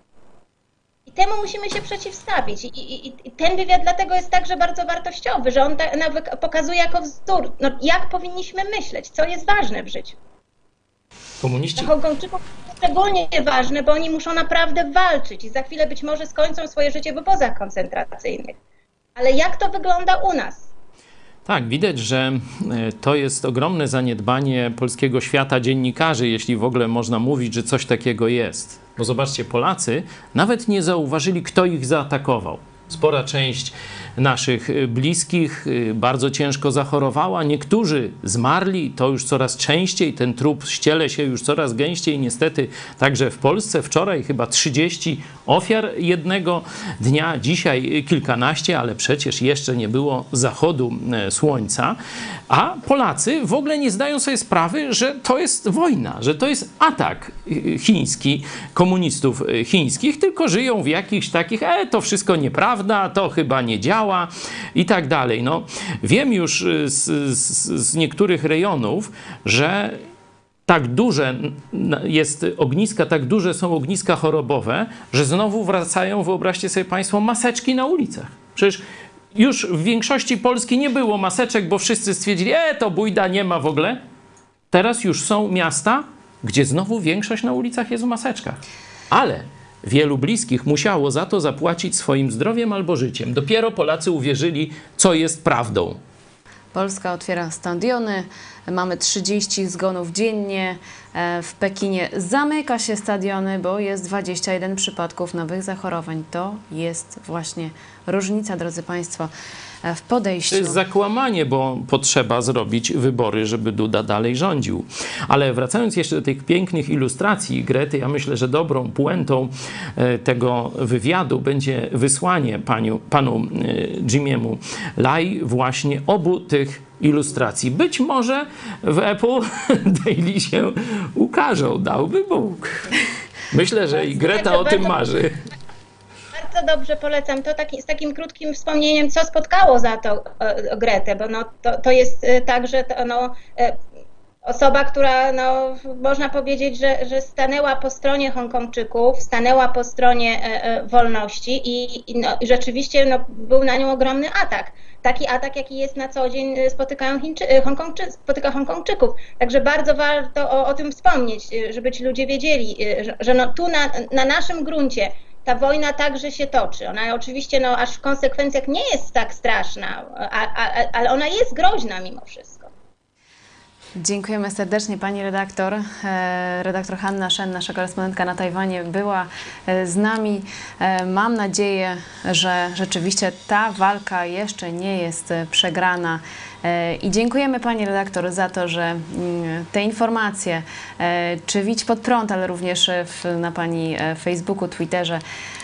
I temu musimy się przeciwstawić. I, i, i ten wywiad dlatego jest także bardzo wartościowy, że on ta, nawet pokazuje jako wzór, no, jak powinniśmy myśleć, co jest ważne w życiu. Komuniści... Dla Hongkongczyków jest szczególnie ważne, bo oni muszą naprawdę walczyć i za chwilę być może skończą swoje życie w obozach koncentracyjnych. Ale jak to wygląda u nas? Tak, widać, że to jest ogromne zaniedbanie polskiego świata dziennikarzy, jeśli w ogóle można mówić, że coś takiego jest. Bo zobaczcie, Polacy nawet nie zauważyli, kto ich zaatakował. Spora część naszych bliskich bardzo ciężko zachorowała. Niektórzy zmarli, to już coraz częściej. Ten trup ściele się już coraz gęściej. Niestety także w Polsce wczoraj chyba trzydzieści ofiar jednego dnia. Dzisiaj kilkanaście, ale przecież jeszcze nie było zachodu słońca. A Polacy w ogóle nie zdają sobie sprawy, że to jest wojna, że to jest atak chiński, komunistów chińskich, tylko żyją w jakichś takich, e, to wszystko nieprawda, to chyba nie działa i tak dalej. No, wiem już z, z, z niektórych rejonów, że tak duże jest ogniska, tak duże są ogniska chorobowe, że znowu wracają, wyobraźcie sobie Państwo, maseczki na ulicach. Przecież już w większości Polski nie było maseczek, bo wszyscy stwierdzili, e, to bójda, nie ma w ogóle. Teraz już są miasta, gdzie znowu większość na ulicach jest w maseczkach. Ale wielu bliskich musiało za to zapłacić swoim zdrowiem albo życiem. Dopiero Polacy uwierzyli, co jest prawdą. Polska otwiera stadiony, mamy trzydzieści zgonów dziennie. W Pekinie zamyka się stadiony, bo jest dwadzieścia jeden przypadków nowych zachorowań. To jest właśnie różnica, drodzy Państwo, w podejściu. To jest zakłamanie, bo potrzeba zrobić wybory, żeby Duda dalej rządził. Ale wracając jeszcze do tych pięknych ilustracji Grety, ja myślę, że dobrą puentą tego wywiadu będzie wysłanie paniu, panu Jimiemu Lai właśnie obu tych ilustracji. Być może w Apple Daily się ukażą, dałby Bóg. Myślę, że i Greta o tym marzy. Bardzo dobrze polecam to taki, z takim krótkim wspomnieniem, co spotkało za to e, Gretę, bo no, to, to jest e, tak, że to, no, e, osoba, która no, można powiedzieć, że, że stanęła po stronie Hongkongczyków, stanęła po stronie e, e, wolności i, i, no, i rzeczywiście no, był na nią ogromny atak. Taki atak, jaki jest na co dzień spotykają Chińczy, Hongkongczy, spotyka Hongkongczyków. Także bardzo warto o, o tym wspomnieć, żeby ci ludzie wiedzieli, że, że no, tu na, na naszym gruncie ta wojna także się toczy. Ona oczywiście no, aż w konsekwencjach nie jest tak straszna, a, a, ale ona jest groźna mimo wszystko. Dziękujemy serdecznie pani redaktor. Redaktor Hanna Shen, nasza korespondentka na Tajwanie, była z nami. Mam nadzieję, że rzeczywiście ta walka jeszcze nie jest przegrana. I dziękujemy pani redaktor za to, że te informacje, czy Widź Pod Prąd, ale również w, na pani Facebooku, Twitterze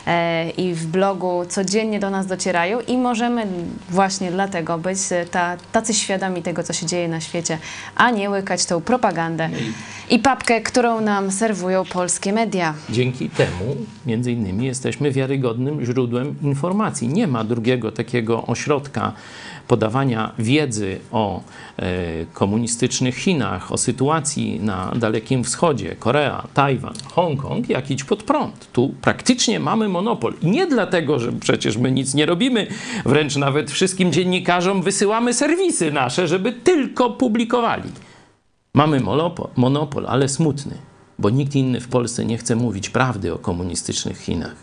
i w blogu codziennie do nas docierają i możemy właśnie dlatego być ta, tacy świadomi tego, co się dzieje na świecie, a nie łykać tą propagandę i papkę, którą nam serwują polskie media. Dzięki temu, między innymi, jesteśmy wiarygodnym źródłem informacji. Nie ma drugiego takiego ośrodka podawania wiedzy o e, komunistycznych Chinach, o sytuacji na Dalekim Wschodzie, Korea, Tajwan, Hongkong, jak Idź Pod Prąd. Tu praktycznie mamy monopol. I nie dlatego, że przecież my nic nie robimy, wręcz nawet wszystkim dziennikarzom wysyłamy serwisy nasze, żeby tylko publikowali. Mamy monopol, monopol, ale smutny, bo nikt inny w Polsce nie chce mówić prawdy o komunistycznych Chinach.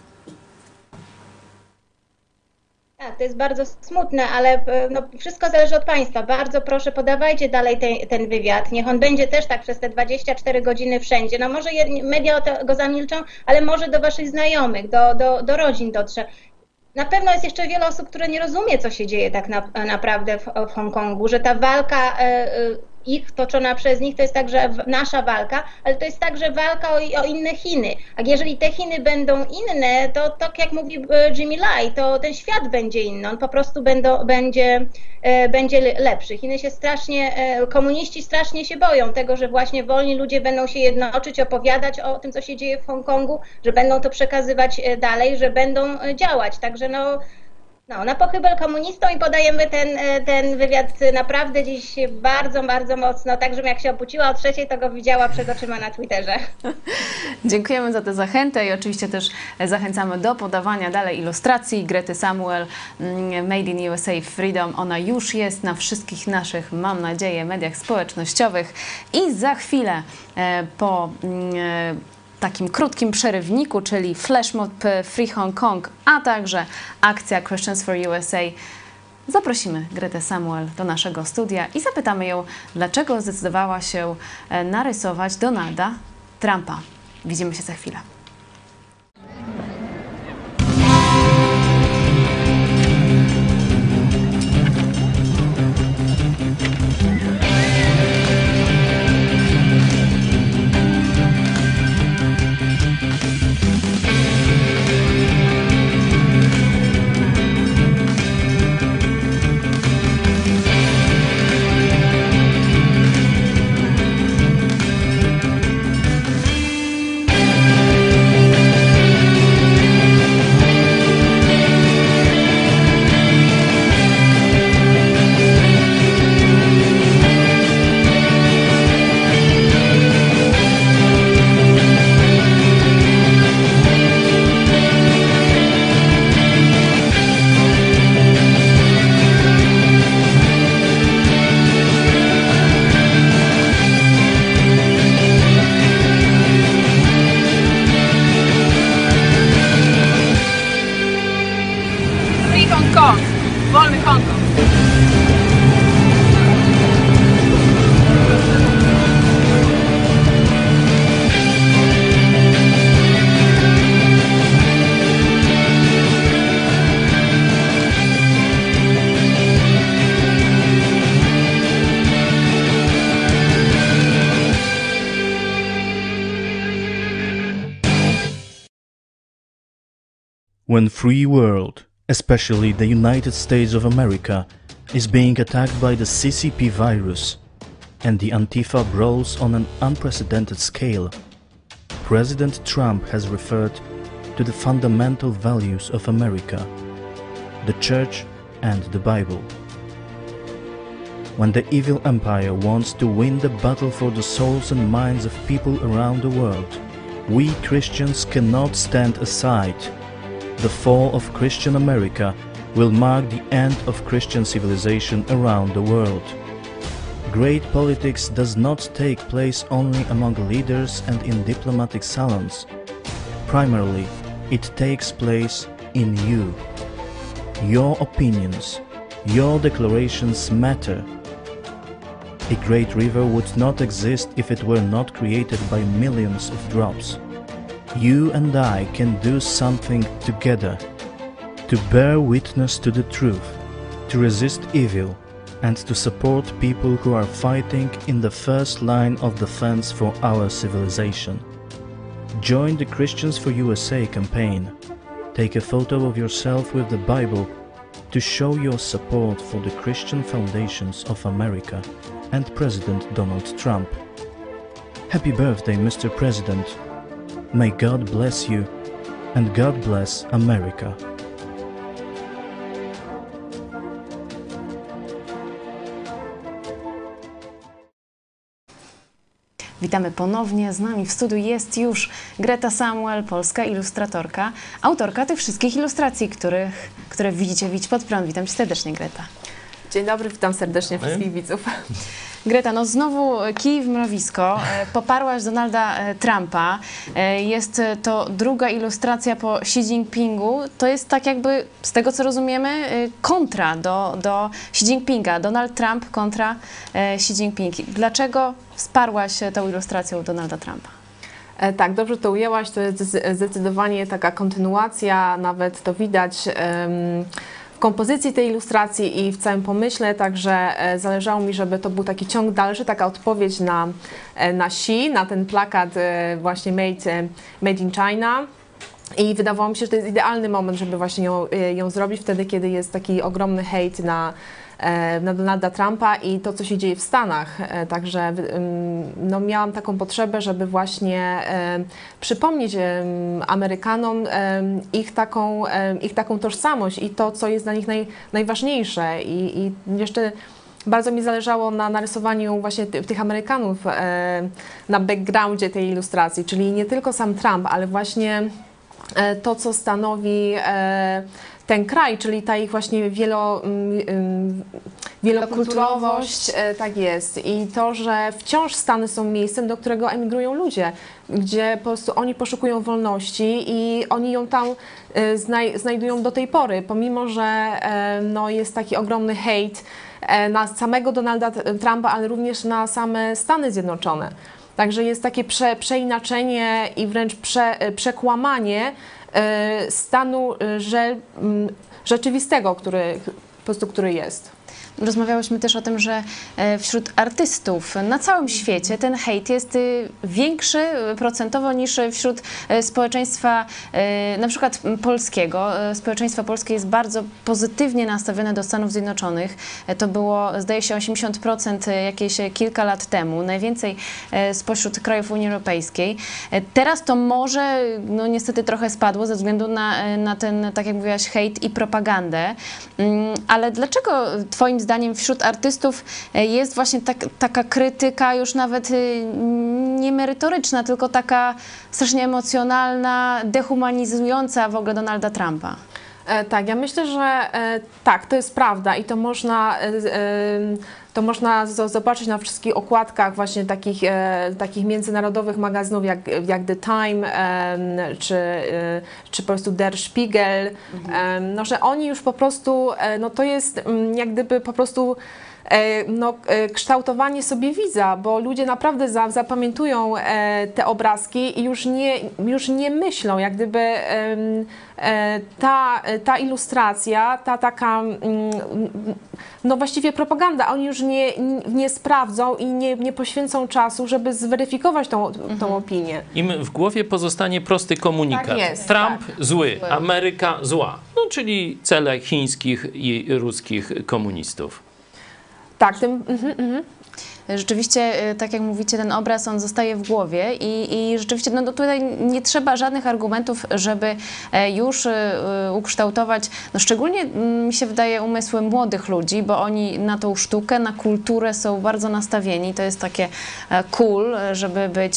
Tak, to jest bardzo smutne, ale no, wszystko zależy od Państwa. Bardzo proszę, podawajcie dalej te, ten wywiad. Niech on będzie też tak przez te dwadzieścia cztery godziny wszędzie. No może media go zamilczą, ale może do Waszych znajomych, do, do, do rodzin dotrze. Na pewno jest jeszcze wiele osób, które nie rozumie, co się dzieje tak na, naprawdę w, w Hongkongu, że ta walka... Y, y, ich, toczona przez nich, to jest także nasza walka, ale to jest także walka o, o inne Chiny. A jeżeli te Chiny będą inne, to tak jak mówi Jimmy Lai, to ten świat będzie inny, on po prostu będą, będzie, e, będzie lepszy. Chiny się strasznie, e, komuniści strasznie się boją tego, że właśnie wolni ludzie będą się jednoczyć, opowiadać o tym, co się dzieje w Hongkongu, że będą to przekazywać dalej, że będą działać. Także no, No, na pochybel komunistom i podajemy ten, ten wywiad naprawdę dziś bardzo, bardzo mocno, tak żebym jak się obudziła o trzeciej, to go widziała przed oczyma na Twitterze. Dziękujemy za tę zachętę i oczywiście też zachęcamy do podawania dalej ilustracji Grety Samuel, Made in U S A Freedom. Ona już jest na wszystkich naszych, mam nadzieję, mediach społecznościowych i za chwilę po takim krótkim przerywniku, czyli Flash Mob Free Hong Kong, a także akcja Christians for U S A, zaprosimy Gretę Samuel do naszego studia i zapytamy ją, dlaczego zdecydowała się narysować Donalda Trumpa. Widzimy się za chwilę. Wolny Hongkong. When free world, especially the United States of America, is being attacked by the C C P virus and the Antifa brawls on an unprecedented scale, President Trump has referred to the fundamental values of America, the Church and the Bible. When the evil empire wants to win the battle for the souls and minds of people around the world, we Christians cannot stand aside. The fall of Christian America will mark the end of Christian civilization around the world. Great politics does not take place only among leaders and in diplomatic salons. Primarily, it takes place in you. Your opinions, your declarations matter. A great river would not exist if it were not created by millions of drops. You and I can do something together, to bear witness to the truth, to resist evil, and to support people who are fighting in the first line of defense for our civilization. Join the Christians for U S A campaign. Take a photo of yourself with the Bible to show your support for the Christian foundations of America and President Donald Trump. Happy birthday, Mister President. May God bless you, and God bless America. Witamy ponownie. Z nami w studiu jest już Greta Samuel, polska ilustratorka, autorka tych wszystkich ilustracji, których, które widzicie w Idź Pod Prąd. Witam cię serdecznie, Greta. Dzień dobry, witam serdecznie wszystkich widzów. Greta, no znowu kij w mrowisko. Poparłaś Donalda Trumpa. Jest to druga ilustracja po Xi Jinpingu. To jest tak jakby, z tego co rozumiemy, kontra do, do Xi Jinpinga. Donald Trump kontra Xi Jinping. Dlaczego wsparłaś tą ilustracją Donalda Trumpa? Tak, dobrze to ujęłaś. To jest zdecydowanie taka kontynuacja, nawet to widać w kompozycji tej ilustracji i w całym pomyśle, także zależało mi, żeby to był taki ciąg dalszy, taka odpowiedź na, na Xi, na ten plakat właśnie Made, made in China. I wydawało mi się, że to jest idealny moment, żeby właśnie ją, ją zrobić wtedy, kiedy jest taki ogromny hejt na, na Donalda Trumpa i to, co się dzieje w Stanach. Także no, miałam taką potrzebę, żeby właśnie przypomnieć Amerykanom ich taką, ich taką tożsamość i to, co jest dla nich naj, najważniejsze. I, i jeszcze bardzo mi zależało na narysowaniu właśnie tych Amerykanów na backgroundzie tej ilustracji, czyli nie tylko sam Trump, ale właśnie to, co stanowi ten kraj, czyli ta ich właśnie wielo, wielokulturowość, tak jest. I to, że wciąż Stany są miejscem, do którego emigrują ludzie, gdzie po prostu oni poszukują wolności i oni ją tam znaj znajdują do tej pory, pomimo że no, jest taki ogromny hejt na samego Donalda Trumpa, ale również na same Stany Zjednoczone. Także jest takie prze, przeinaczenie i wręcz prze, przekłamanie e, stanu że, rzeczywistego, który, po prostu, który jest. Rozmawiałyśmy też o tym, że wśród artystów na całym świecie ten hejt jest większy procentowo niż wśród społeczeństwa na przykład polskiego. Społeczeństwo polskie jest bardzo pozytywnie nastawione do Stanów Zjednoczonych. To było, zdaje się, osiemdziesiąt procent jakieś kilka lat temu. Najwięcej spośród krajów Unii Europejskiej. Teraz to może no, niestety trochę spadło ze względu na, na ten, tak jak mówiłaś, hejt i propagandę. Ale dlaczego twoim zdaniem zdaniem wśród artystów jest właśnie tak, taka krytyka już nawet nie merytoryczna, tylko taka strasznie emocjonalna, dehumanizująca w ogóle Donalda Trumpa? E, tak, ja myślę, że e, tak, to jest prawda i to można, e, to można zobaczyć na wszystkich okładkach właśnie takich, e, takich międzynarodowych magazynów jak, jak The Time e, czy, e, czy po prostu Der Spiegel, mhm. e, no, że oni już po prostu, e, no to jest m, jak gdyby po prostu no, kształtowanie sobie widza, bo ludzie naprawdę za, zapamiętują e, te obrazki i już nie, już nie myślą, jak gdyby e, e, ta, ta ilustracja, ta taka mm, no właściwie propaganda, oni już nie, nie sprawdzą i nie, nie poświęcą czasu, żeby zweryfikować tą, mhm. tą opinię. Im w głowie pozostanie prosty komunikat. Tak jest, Trump tak. zły, Ameryka zła. No, czyli cele chińskich i ruskich komunistów. Tak, tym, mm, mm. Rzeczywiście, tak jak mówicie, ten obraz, on zostaje w głowie i, i rzeczywiście no, tutaj nie trzeba żadnych argumentów, żeby już ukształtować, no szczególnie mi się wydaje umysły młodych ludzi, bo oni na tą sztukę, na kulturę są bardzo nastawieni. To jest takie cool, żeby być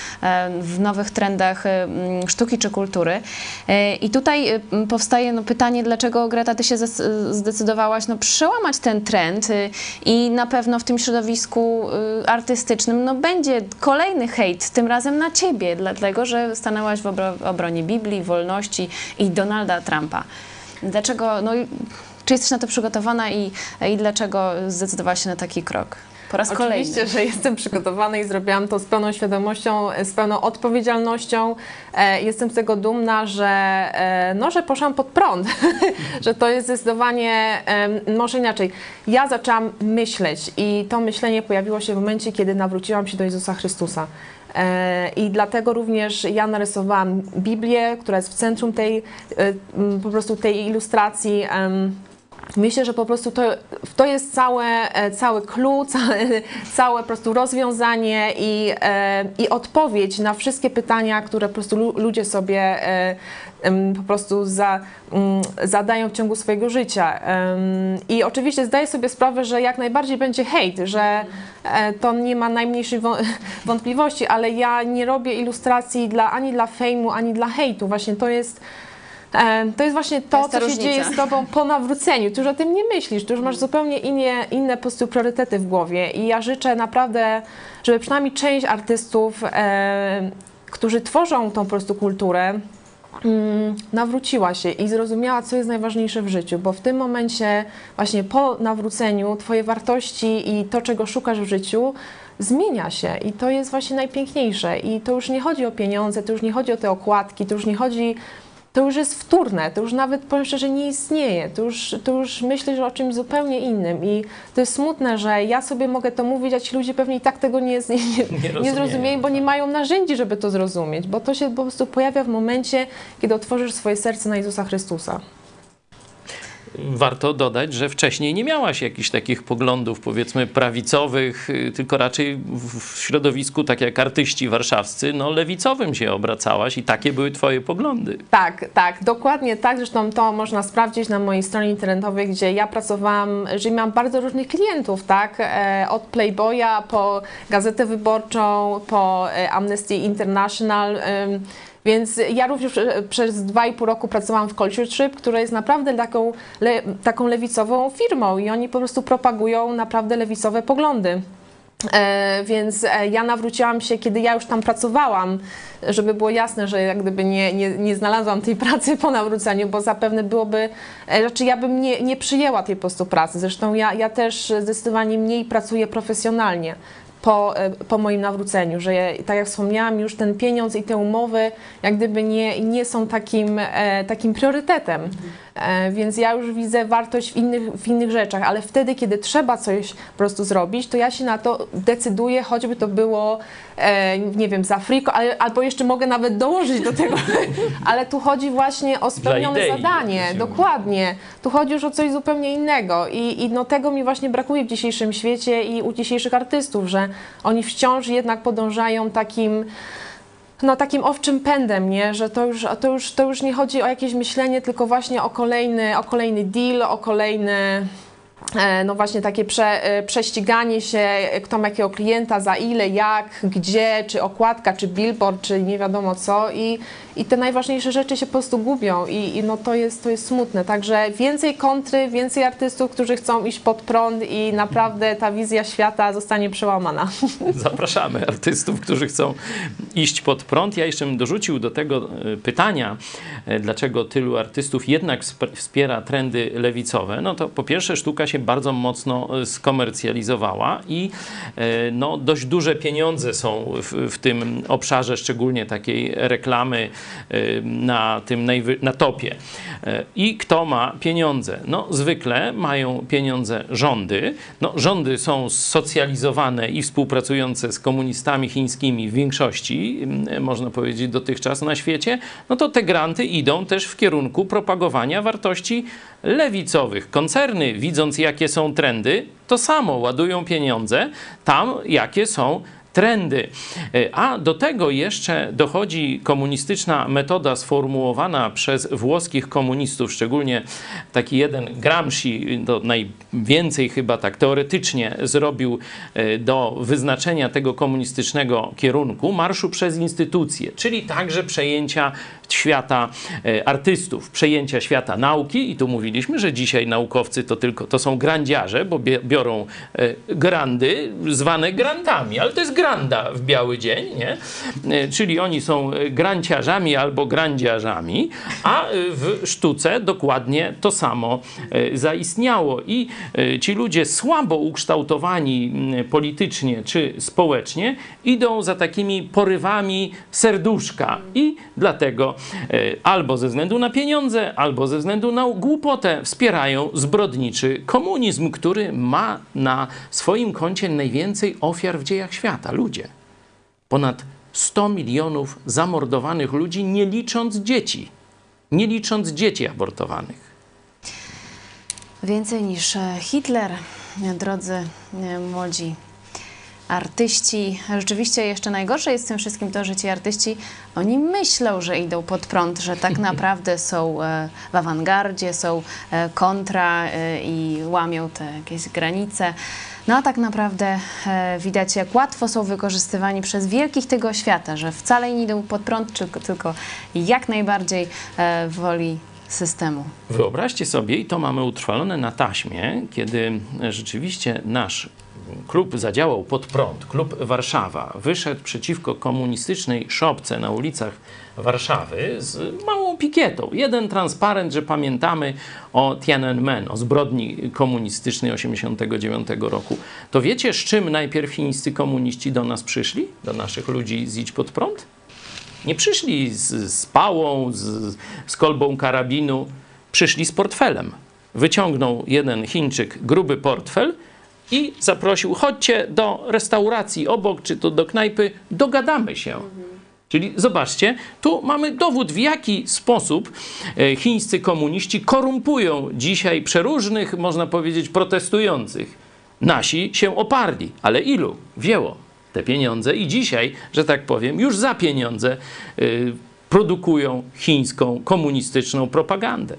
w nowych trendach sztuki czy kultury. I tutaj powstaje no, pytanie, dlaczego, Greta, ty się zdecydowałaś no, przełamać ten trend i na pewno w tym środowisku artystycznym no, będzie kolejny hejt, tym razem na ciebie, dlatego że stanęłaś w obronie Biblii, wolności i Donalda Trumpa. Dlaczego, no, czy jesteś na to przygotowana i, i dlaczego zdecydowałaś się na taki krok? Po raz Oczywiście, kolejny. Oczywiście, że jestem przygotowana i zrobiłam to z pełną świadomością, z pełną odpowiedzialnością. E, jestem z tego dumna, że, e, no, że poszłam pod prąd, że to jest zdecydowanie, e, może inaczej. Ja zaczęłam myśleć i to myślenie pojawiło się w momencie, kiedy nawróciłam się do Jezusa Chrystusa. E, I dlatego również ja narysowałam Biblię, która jest w centrum tej, e, po prostu tej ilustracji. E, Myślę, że po prostu to, to jest całe, cały clue, całe, całe po prostu rozwiązanie i, i odpowiedź na wszystkie pytania, które po prostu ludzie sobie po prostu za, zadają w ciągu swojego życia. I oczywiście zdaję sobie sprawę, że jak najbardziej będzie hejt, że to nie ma najmniejszej wątpliwości, ale ja nie robię ilustracji dla, ani dla fejmu, ani dla hejtu. Właśnie to jest To jest właśnie to, to co się dzieje z tobą po nawróceniu. Ty już o tym nie myślisz, ty już masz zupełnie inne, inne po prostu priorytety w głowie i ja życzę naprawdę, żeby przynajmniej część artystów, e, którzy tworzą tą po prostu kulturę, mm, nawróciła się i zrozumiała, co jest najważniejsze w życiu, bo w tym momencie właśnie po nawróceniu twoje wartości i to, czego szukasz w życiu, zmienia się i to jest właśnie najpiękniejsze i to już nie chodzi o pieniądze, to już nie chodzi o te okładki, to już nie chodzi to już jest wtórne, to już nawet, powiem szczerze, nie istnieje, to już, to już myślisz o czymś zupełnie innym i to jest smutne, że ja sobie mogę to mówić, a ci ludzie pewnie i tak tego nie, nie, nie, nie zrozumieją, bo nie mają narzędzi, żeby to zrozumieć, bo to się po prostu pojawia w momencie, kiedy otworzysz swoje serce na Jezusa Chrystusa. Warto dodać, że wcześniej nie miałaś jakichś takich poglądów, powiedzmy, prawicowych, tylko raczej w środowisku, tak jak artyści warszawscy, no lewicowym się obracałaś i takie były twoje poglądy. Tak, tak, dokładnie tak. Zresztą to można sprawdzić na mojej stronie internetowej, gdzie ja pracowałam, że miałam bardzo różnych klientów, tak, od Playboya po Gazetę Wyborczą, po Amnesty International. Więc ja również przez dwa i pół roku pracowałam w Culture Trip, która jest naprawdę taką, le, taką lewicową firmą i oni po prostu propagują naprawdę lewicowe poglądy. E, więc ja nawróciłam się, kiedy ja już tam pracowałam, żeby było jasne, że jak gdyby nie, nie, nie znalazłam tej pracy po nawróceniu, bo zapewne byłoby, znaczy ja bym nie, nie przyjęła tej po prostu pracy. Zresztą ja, ja też zdecydowanie mniej pracuję profesjonalnie po, po moim nawróceniu, że ja, tak jak wspomniałam, już ten pieniądz i te umowy jak gdyby nie, nie są takim, e, takim priorytetem. E, więc ja już widzę wartość w innych, w innych rzeczach, ale wtedy, kiedy trzeba coś po prostu zrobić, to ja się na to decyduję, choćby to było, e, nie wiem, z Afriką, ale, albo jeszcze mogę nawet dołożyć do tego, ale tu chodzi właśnie o spełnione idei, zadanie, dokładnie. Tu chodzi już o coś zupełnie innego i, i no tego mi właśnie brakuje w dzisiejszym świecie i u dzisiejszych artystów, że oni wciąż jednak podążają takim, no takim owczym pędem, nie? Że to już, to, już, to już nie chodzi o jakieś myślenie, tylko właśnie o kolejny, o kolejny deal, o kolejny, no właśnie takie prze, prześciganie się, kto ma jakiego klienta, za ile, jak, gdzie, czy okładka, czy billboard, czy nie wiadomo co i, i te najważniejsze rzeczy się po prostu gubią i, i no to jest, to jest smutne. Także więcej kontry, więcej artystów, którzy chcą iść pod prąd i naprawdę ta wizja świata zostanie przełamana. Zapraszamy artystów, którzy chcą iść pod prąd. Ja jeszcze bym dorzucił do tego pytania, dlaczego tylu artystów jednak wspiera trendy lewicowe. No to po pierwsze sztuka się bardzo mocno skomercjalizowała i no, dość duże pieniądze są w, w tym obszarze, szczególnie takiej reklamy na tym najwy, na topie. I kto ma pieniądze? No zwykle mają pieniądze rządy. No, rządy są socjalizowane i współpracujące z komunistami chińskimi w większości, można powiedzieć, dotychczas na świecie. No to te granty idą też w kierunku propagowania wartości lewicowych. Koncerny, widząc jakie są trendy, to samo ładują pieniądze tam, jakie są trendy. A do tego jeszcze dochodzi komunistyczna metoda sformułowana przez włoskich komunistów, szczególnie taki jeden Gramsci, to najwięcej chyba tak teoretycznie zrobił do wyznaczenia tego komunistycznego kierunku, marszu przez instytucje, czyli także przejęcia świata artystów, przejęcia świata nauki i tu mówiliśmy, że dzisiaj naukowcy to tylko to są grandziarze, bo biorą grandy zwane grantami, ale to jest granda w biały dzień, nie? Czyli oni są granciarzami albo grandziarzami, a w sztuce dokładnie to samo zaistniało i ci ludzie słabo ukształtowani politycznie czy społecznie idą za takimi porywami serduszka i dlatego albo ze względu na pieniądze, albo ze względu na głupotę wspierają zbrodniczy komunizm, który ma na swoim koncie najwięcej ofiar w dziejach świata. Ludzie. Ponad sto milionów zamordowanych ludzi, nie licząc dzieci. Nie licząc dzieci abortowanych. Więcej niż Hitler, drodzy młodzi artyści. Rzeczywiście jeszcze najgorsze jest w tym wszystkim to, że ci artyści, oni myślą, że idą pod prąd, że tak naprawdę są w awangardzie, są kontra i łamią te jakieś granice. No a tak naprawdę widać, jak łatwo są wykorzystywani przez wielkich tego świata, że wcale nie idą pod prąd, tylko jak najbardziej w woli systemu. Wyobraźcie sobie, i to mamy utrwalone na taśmie, kiedy rzeczywiście nasz klub zadziałał pod prąd, klub Warszawa, wyszedł przeciwko komunistycznej szopce na ulicach Warszawy z małą pikietą. Jeden transparent, że pamiętamy o Tiananmen, o zbrodni komunistycznej osiemdziesiątego dziewiątego roku. To wiecie, z czym najpierw chińscy komuniści do nas przyszli? Do naszych ludzi z Idź Pod Prąd? Nie przyszli z, z pałą, z, z kolbą karabinu, przyszli z portfelem. Wyciągnął jeden Chińczyk gruby portfel i zaprosił, chodźcie do restauracji obok, czy to do knajpy, dogadamy się. Czyli zobaczcie, tu mamy dowód, w jaki sposób chińscy komuniści korumpują dzisiaj przeróżnych, można powiedzieć, protestujących. Nasi się oparli, ale ilu wzięło te pieniądze i dzisiaj, że tak powiem, już za pieniądze y, produkują chińską komunistyczną propagandę.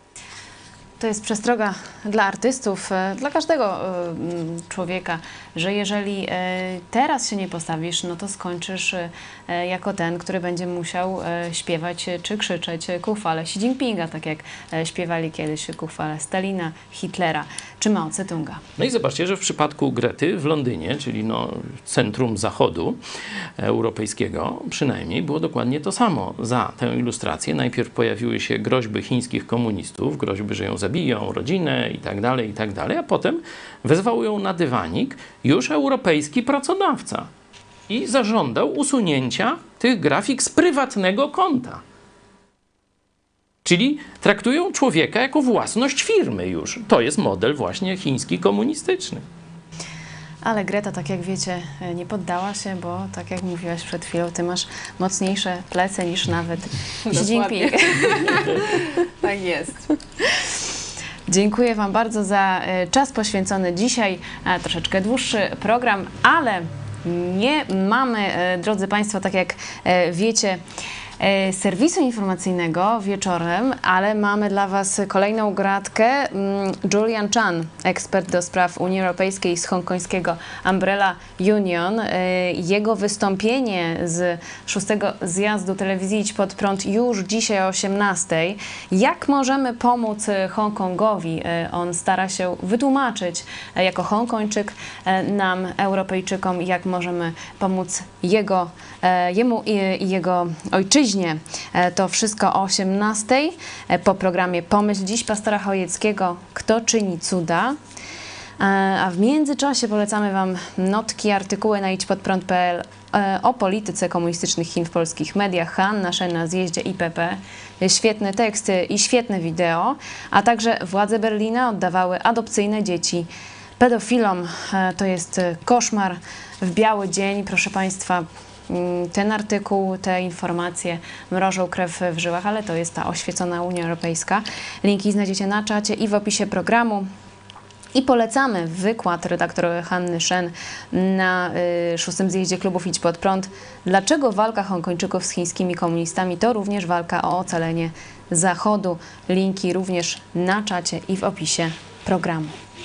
To jest przestroga dla artystów, dla każdego człowieka, że jeżeli teraz się nie postawisz, no to skończysz jako ten, który będzie musiał śpiewać czy krzyczeć ku chwale Xi Jinpinga, tak jak śpiewali kiedyś ku chwale Stalina, Hitlera czy Mao Tse-tunga. No i zobaczcie, że w przypadku Grety w Londynie, czyli no centrum zachodu europejskiego, przynajmniej było dokładnie to samo. Za tę ilustrację najpierw pojawiły się groźby chińskich komunistów, groźby, że ją zabiją, rodzinę i tak dalej, i tak dalej, a potem wezwał ją na dywanik już europejski pracodawca i zażądał usunięcia tych grafik z prywatnego konta. Czyli traktują człowieka jako własność firmy już. To jest model właśnie chiński komunistyczny. Ale Greta, tak jak wiecie, nie poddała się, bo tak jak mówiłaś przed chwilą, ty masz mocniejsze plecy niż nawet Xi Jinping. Tak jest. Dziękuję wam bardzo za czas poświęcony dzisiaj, troszeczkę dłuższy program, ale nie mamy, drodzy państwo, tak jak wiecie, serwisu informacyjnego wieczorem, ale mamy dla was kolejną gratkę. Julian Chan, ekspert do spraw Unii Europejskiej z hongkońskiego Umbrella Union. Jego wystąpienie z szóstego zjazdu telewizji Idź Pod Prąd już dzisiaj o osiemnastej. Jak możemy pomóc Hongkongowi? On stara się wytłumaczyć jako Hongkończyk nam, Europejczykom, jak możemy pomóc jego, jemu i jego ojczyźnie. To wszystko o osiemnastej po programie Pomyśl Dziś pastora Chojeckiego Kto czyni cuda. A w międzyczasie polecamy wam notki, artykuły na idź pod prąd kropka p l o polityce komunistycznych Chin w polskich mediach. Hanna Shen na zjeździe I P P. Świetne teksty i świetne wideo, a także władze Berlina oddawały adopcyjne dzieci pedofilom. To jest koszmar w biały dzień, proszę państwa. Ten artykuł, te informacje mrożą krew w żyłach, ale to jest ta oświecona Unia Europejska. Linki znajdziecie na czacie i w opisie programu. I polecamy wykład redaktor Hanny Shen na y, szóstym zjeździe klubów Idź Pod Prąd. Dlaczego walka Hongkończyków z chińskimi komunistami to również walka o ocalenie Zachodu. Linki również na czacie i w opisie programu.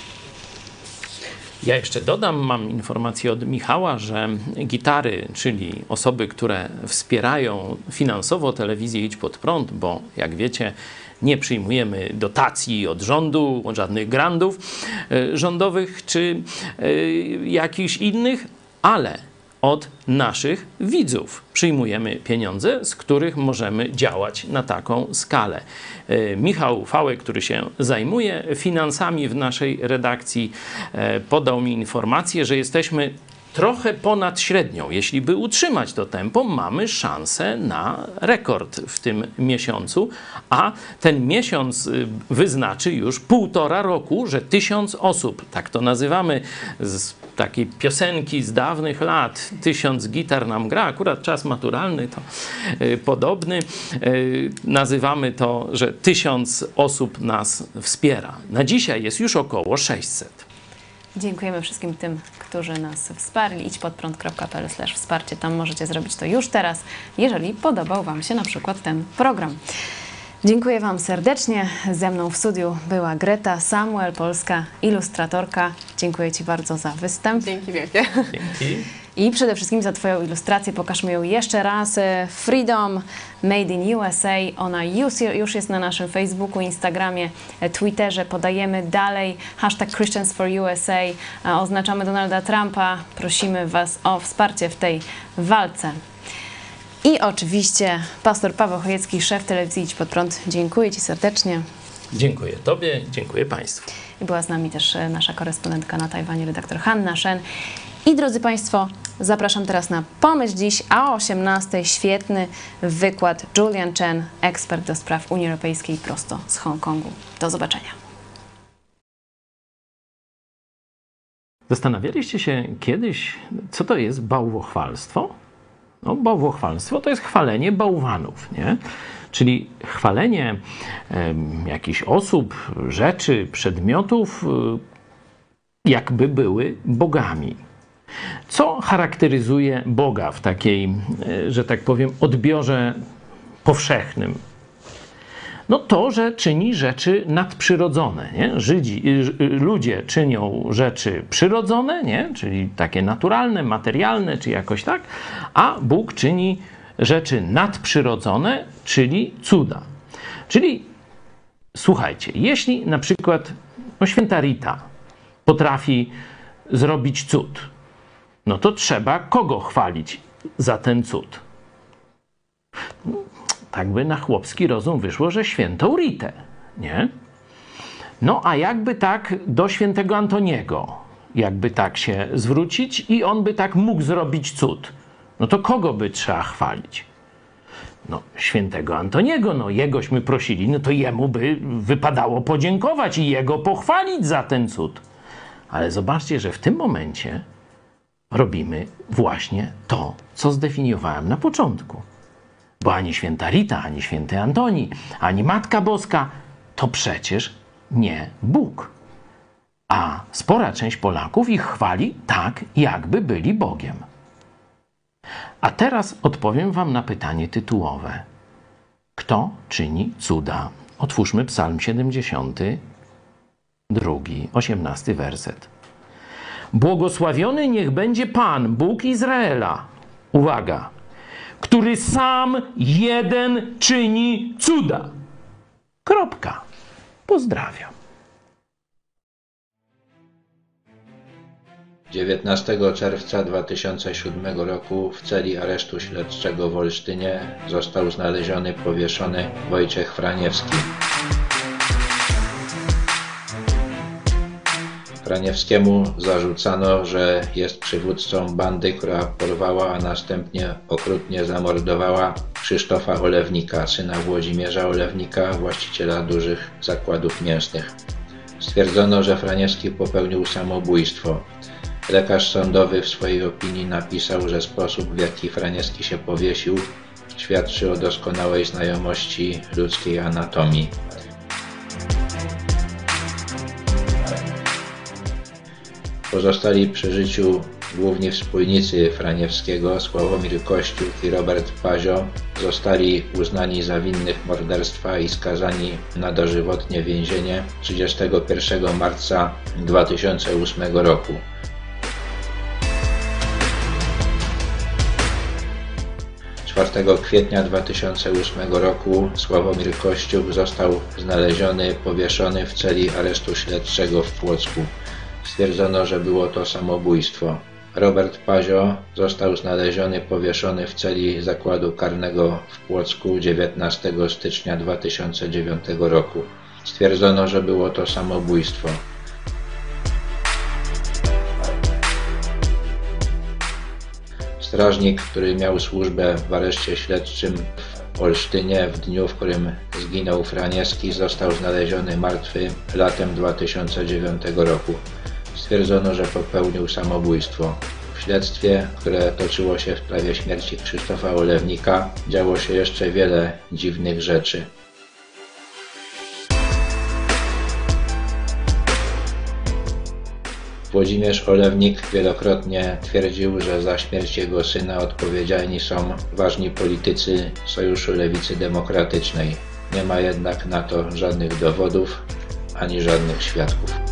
Ja jeszcze dodam, mam informację od Michała, że gitary, czyli osoby, które wspierają finansowo telewizję Idź Pod Prąd, bo jak wiecie, nie przyjmujemy dotacji od rządu, od żadnych grantów rządowych czy jakichś innych, ale od naszych widzów przyjmujemy pieniądze, z których możemy działać na taką skalę. Michał Fałek, który się zajmuje finansami w naszej redakcji, podał mi informację, że jesteśmy trochę ponad średnią. Jeśli by utrzymać to tempo, mamy szansę na rekord w tym miesiącu, a ten miesiąc wyznaczy już półtora roku, że tysiąc osób, tak to nazywamy z takiej piosenki z dawnych lat, tysiąc gitar nam gra, akurat czas maturalny to y, podobny, y, nazywamy to, że tysiąc osób nas wspiera. Na dzisiaj jest już około sześćset. Dziękujemy wszystkim tym, którzy nas wsparli. idź pod prąd kropka p l slash wsparcie. Tam możecie zrobić to już teraz, jeżeli podobał wam się na przykład ten program. Dziękuję wam serdecznie. Ze mną w studiu była Greta Samuel, polska ilustratorka. Dziękuję ci bardzo za występ. Dzięki wielkie. Dzięki. I przede wszystkim za twoją ilustrację. Pokażmy ją jeszcze raz. Freedom Made in U S A. Ona już, już jest na naszym Facebooku, Instagramie, Twitterze. Podajemy dalej. Hashtag Christians for U S A. Oznaczamy Donalda Trumpa. Prosimy was o wsparcie w tej walce. I oczywiście pastor Paweł Chojecki, szef telewizji Idź Pod Prąd. Dziękuję ci serdecznie. Dziękuję tobie, dziękuję państwu. I była z nami też nasza korespondentka na Tajwanie, redaktor Hanna Shen. I drodzy Państwo, zapraszam teraz na Pomyśl Dziś, a o osiemnastej świetny wykład Julian Chen, ekspert do spraw Unii Europejskiej prosto z Hongkongu. Do zobaczenia. Zastanawialiście się kiedyś, co to jest bałwochwalstwo? No, bałwochwalstwo to jest chwalenie bałwanów, nie? Czyli chwalenie e, jakichś osób, rzeczy, przedmiotów, e, jakby były bogami. Co charakteryzuje Boga w takiej, e, że tak powiem, odbiorze powszechnym? No to, że czyni rzeczy nadprzyrodzone, nie? Żydzi, ludzie czynią rzeczy przyrodzone, nie? Czyli takie naturalne, materialne, czy jakoś tak, a Bóg czyni rzeczy nadprzyrodzone, czyli cuda. Czyli słuchajcie, jeśli na przykład no, święta Rita potrafi zrobić cud, no to trzeba kogo chwalić za ten cud? Tak by na chłopski rozum wyszło, że świętą Ritę, nie? No a jakby tak do świętego Antoniego, jakby tak się zwrócić i on by tak mógł zrobić cud, no to kogo by trzeba chwalić? No świętego Antoniego, no jegośmy prosili, no to jemu by wypadało podziękować i jego pochwalić za ten cud. Ale zobaczcie, że w tym momencie robimy właśnie to, co zdefiniowałem na początku. Bo ani święta Rita, ani święty Antoni, ani Matka Boska to przecież nie Bóg. A spora część Polaków ich chwali tak, jakby byli Bogiem. A teraz odpowiem wam na pytanie tytułowe. Kto czyni cuda? Otwórzmy Psalm siedemdziesiąty drugi, osiemnasty werset. Błogosławiony niech będzie Pan, Bóg Izraela. Uwaga! Który sam jeden czyni cuda. Kropka. Pozdrawiam. dziewiętnastego czerwca dwa tysiące siódmego roku w celi aresztu śledczego w Olsztynie został znaleziony powieszony Wojciech Franiewski. Franiewskiemu zarzucano, że jest przywódcą bandy, która porwała, a następnie okrutnie zamordowała Krzysztofa Olewnika, syna Włodzimierza Olewnika, właściciela dużych zakładów mięsnych. Stwierdzono, że Franiewski popełnił samobójstwo. Lekarz sądowy w swojej opinii napisał, że sposób, w jaki Franiewski się powiesił, świadczy o doskonałej znajomości ludzkiej anatomii. Pozostali przy życiu główni wspólnicy Franiewskiego, Sławomir Kościuk i Robert Pazio, zostali uznani za winnych morderstwa i skazani na dożywotnie więzienie trzydziestego pierwszego marca dwa tysiące ósmego roku. czwartego kwietnia dwa tysiące ósmego roku Sławomir Kościuk został znaleziony powieszony w celi aresztu śledczego w Płocku. Stwierdzono, że było to samobójstwo. Robert Pazio został znaleziony powieszony w celi zakładu karnego w Płocku dziewiętnastego stycznia dwa tysiące dziewiątego roku. Stwierdzono, że było to samobójstwo. Strażnik, który miał służbę w areszcie śledczym w Olsztynie w dniu, w którym zginął Franiewski, został znaleziony martwy latem dwa tysiące dziewiątego roku. Stwierdzono, że popełnił samobójstwo. W śledztwie, które toczyło się w sprawie śmierci Krzysztofa Olewnika, działo się jeszcze wiele dziwnych rzeczy. Włodzimierz Olewnik wielokrotnie twierdził, że za śmierć jego syna odpowiedzialni są ważni politycy Sojuszu Lewicy Demokratycznej. Nie ma jednak na to żadnych dowodów ani żadnych świadków.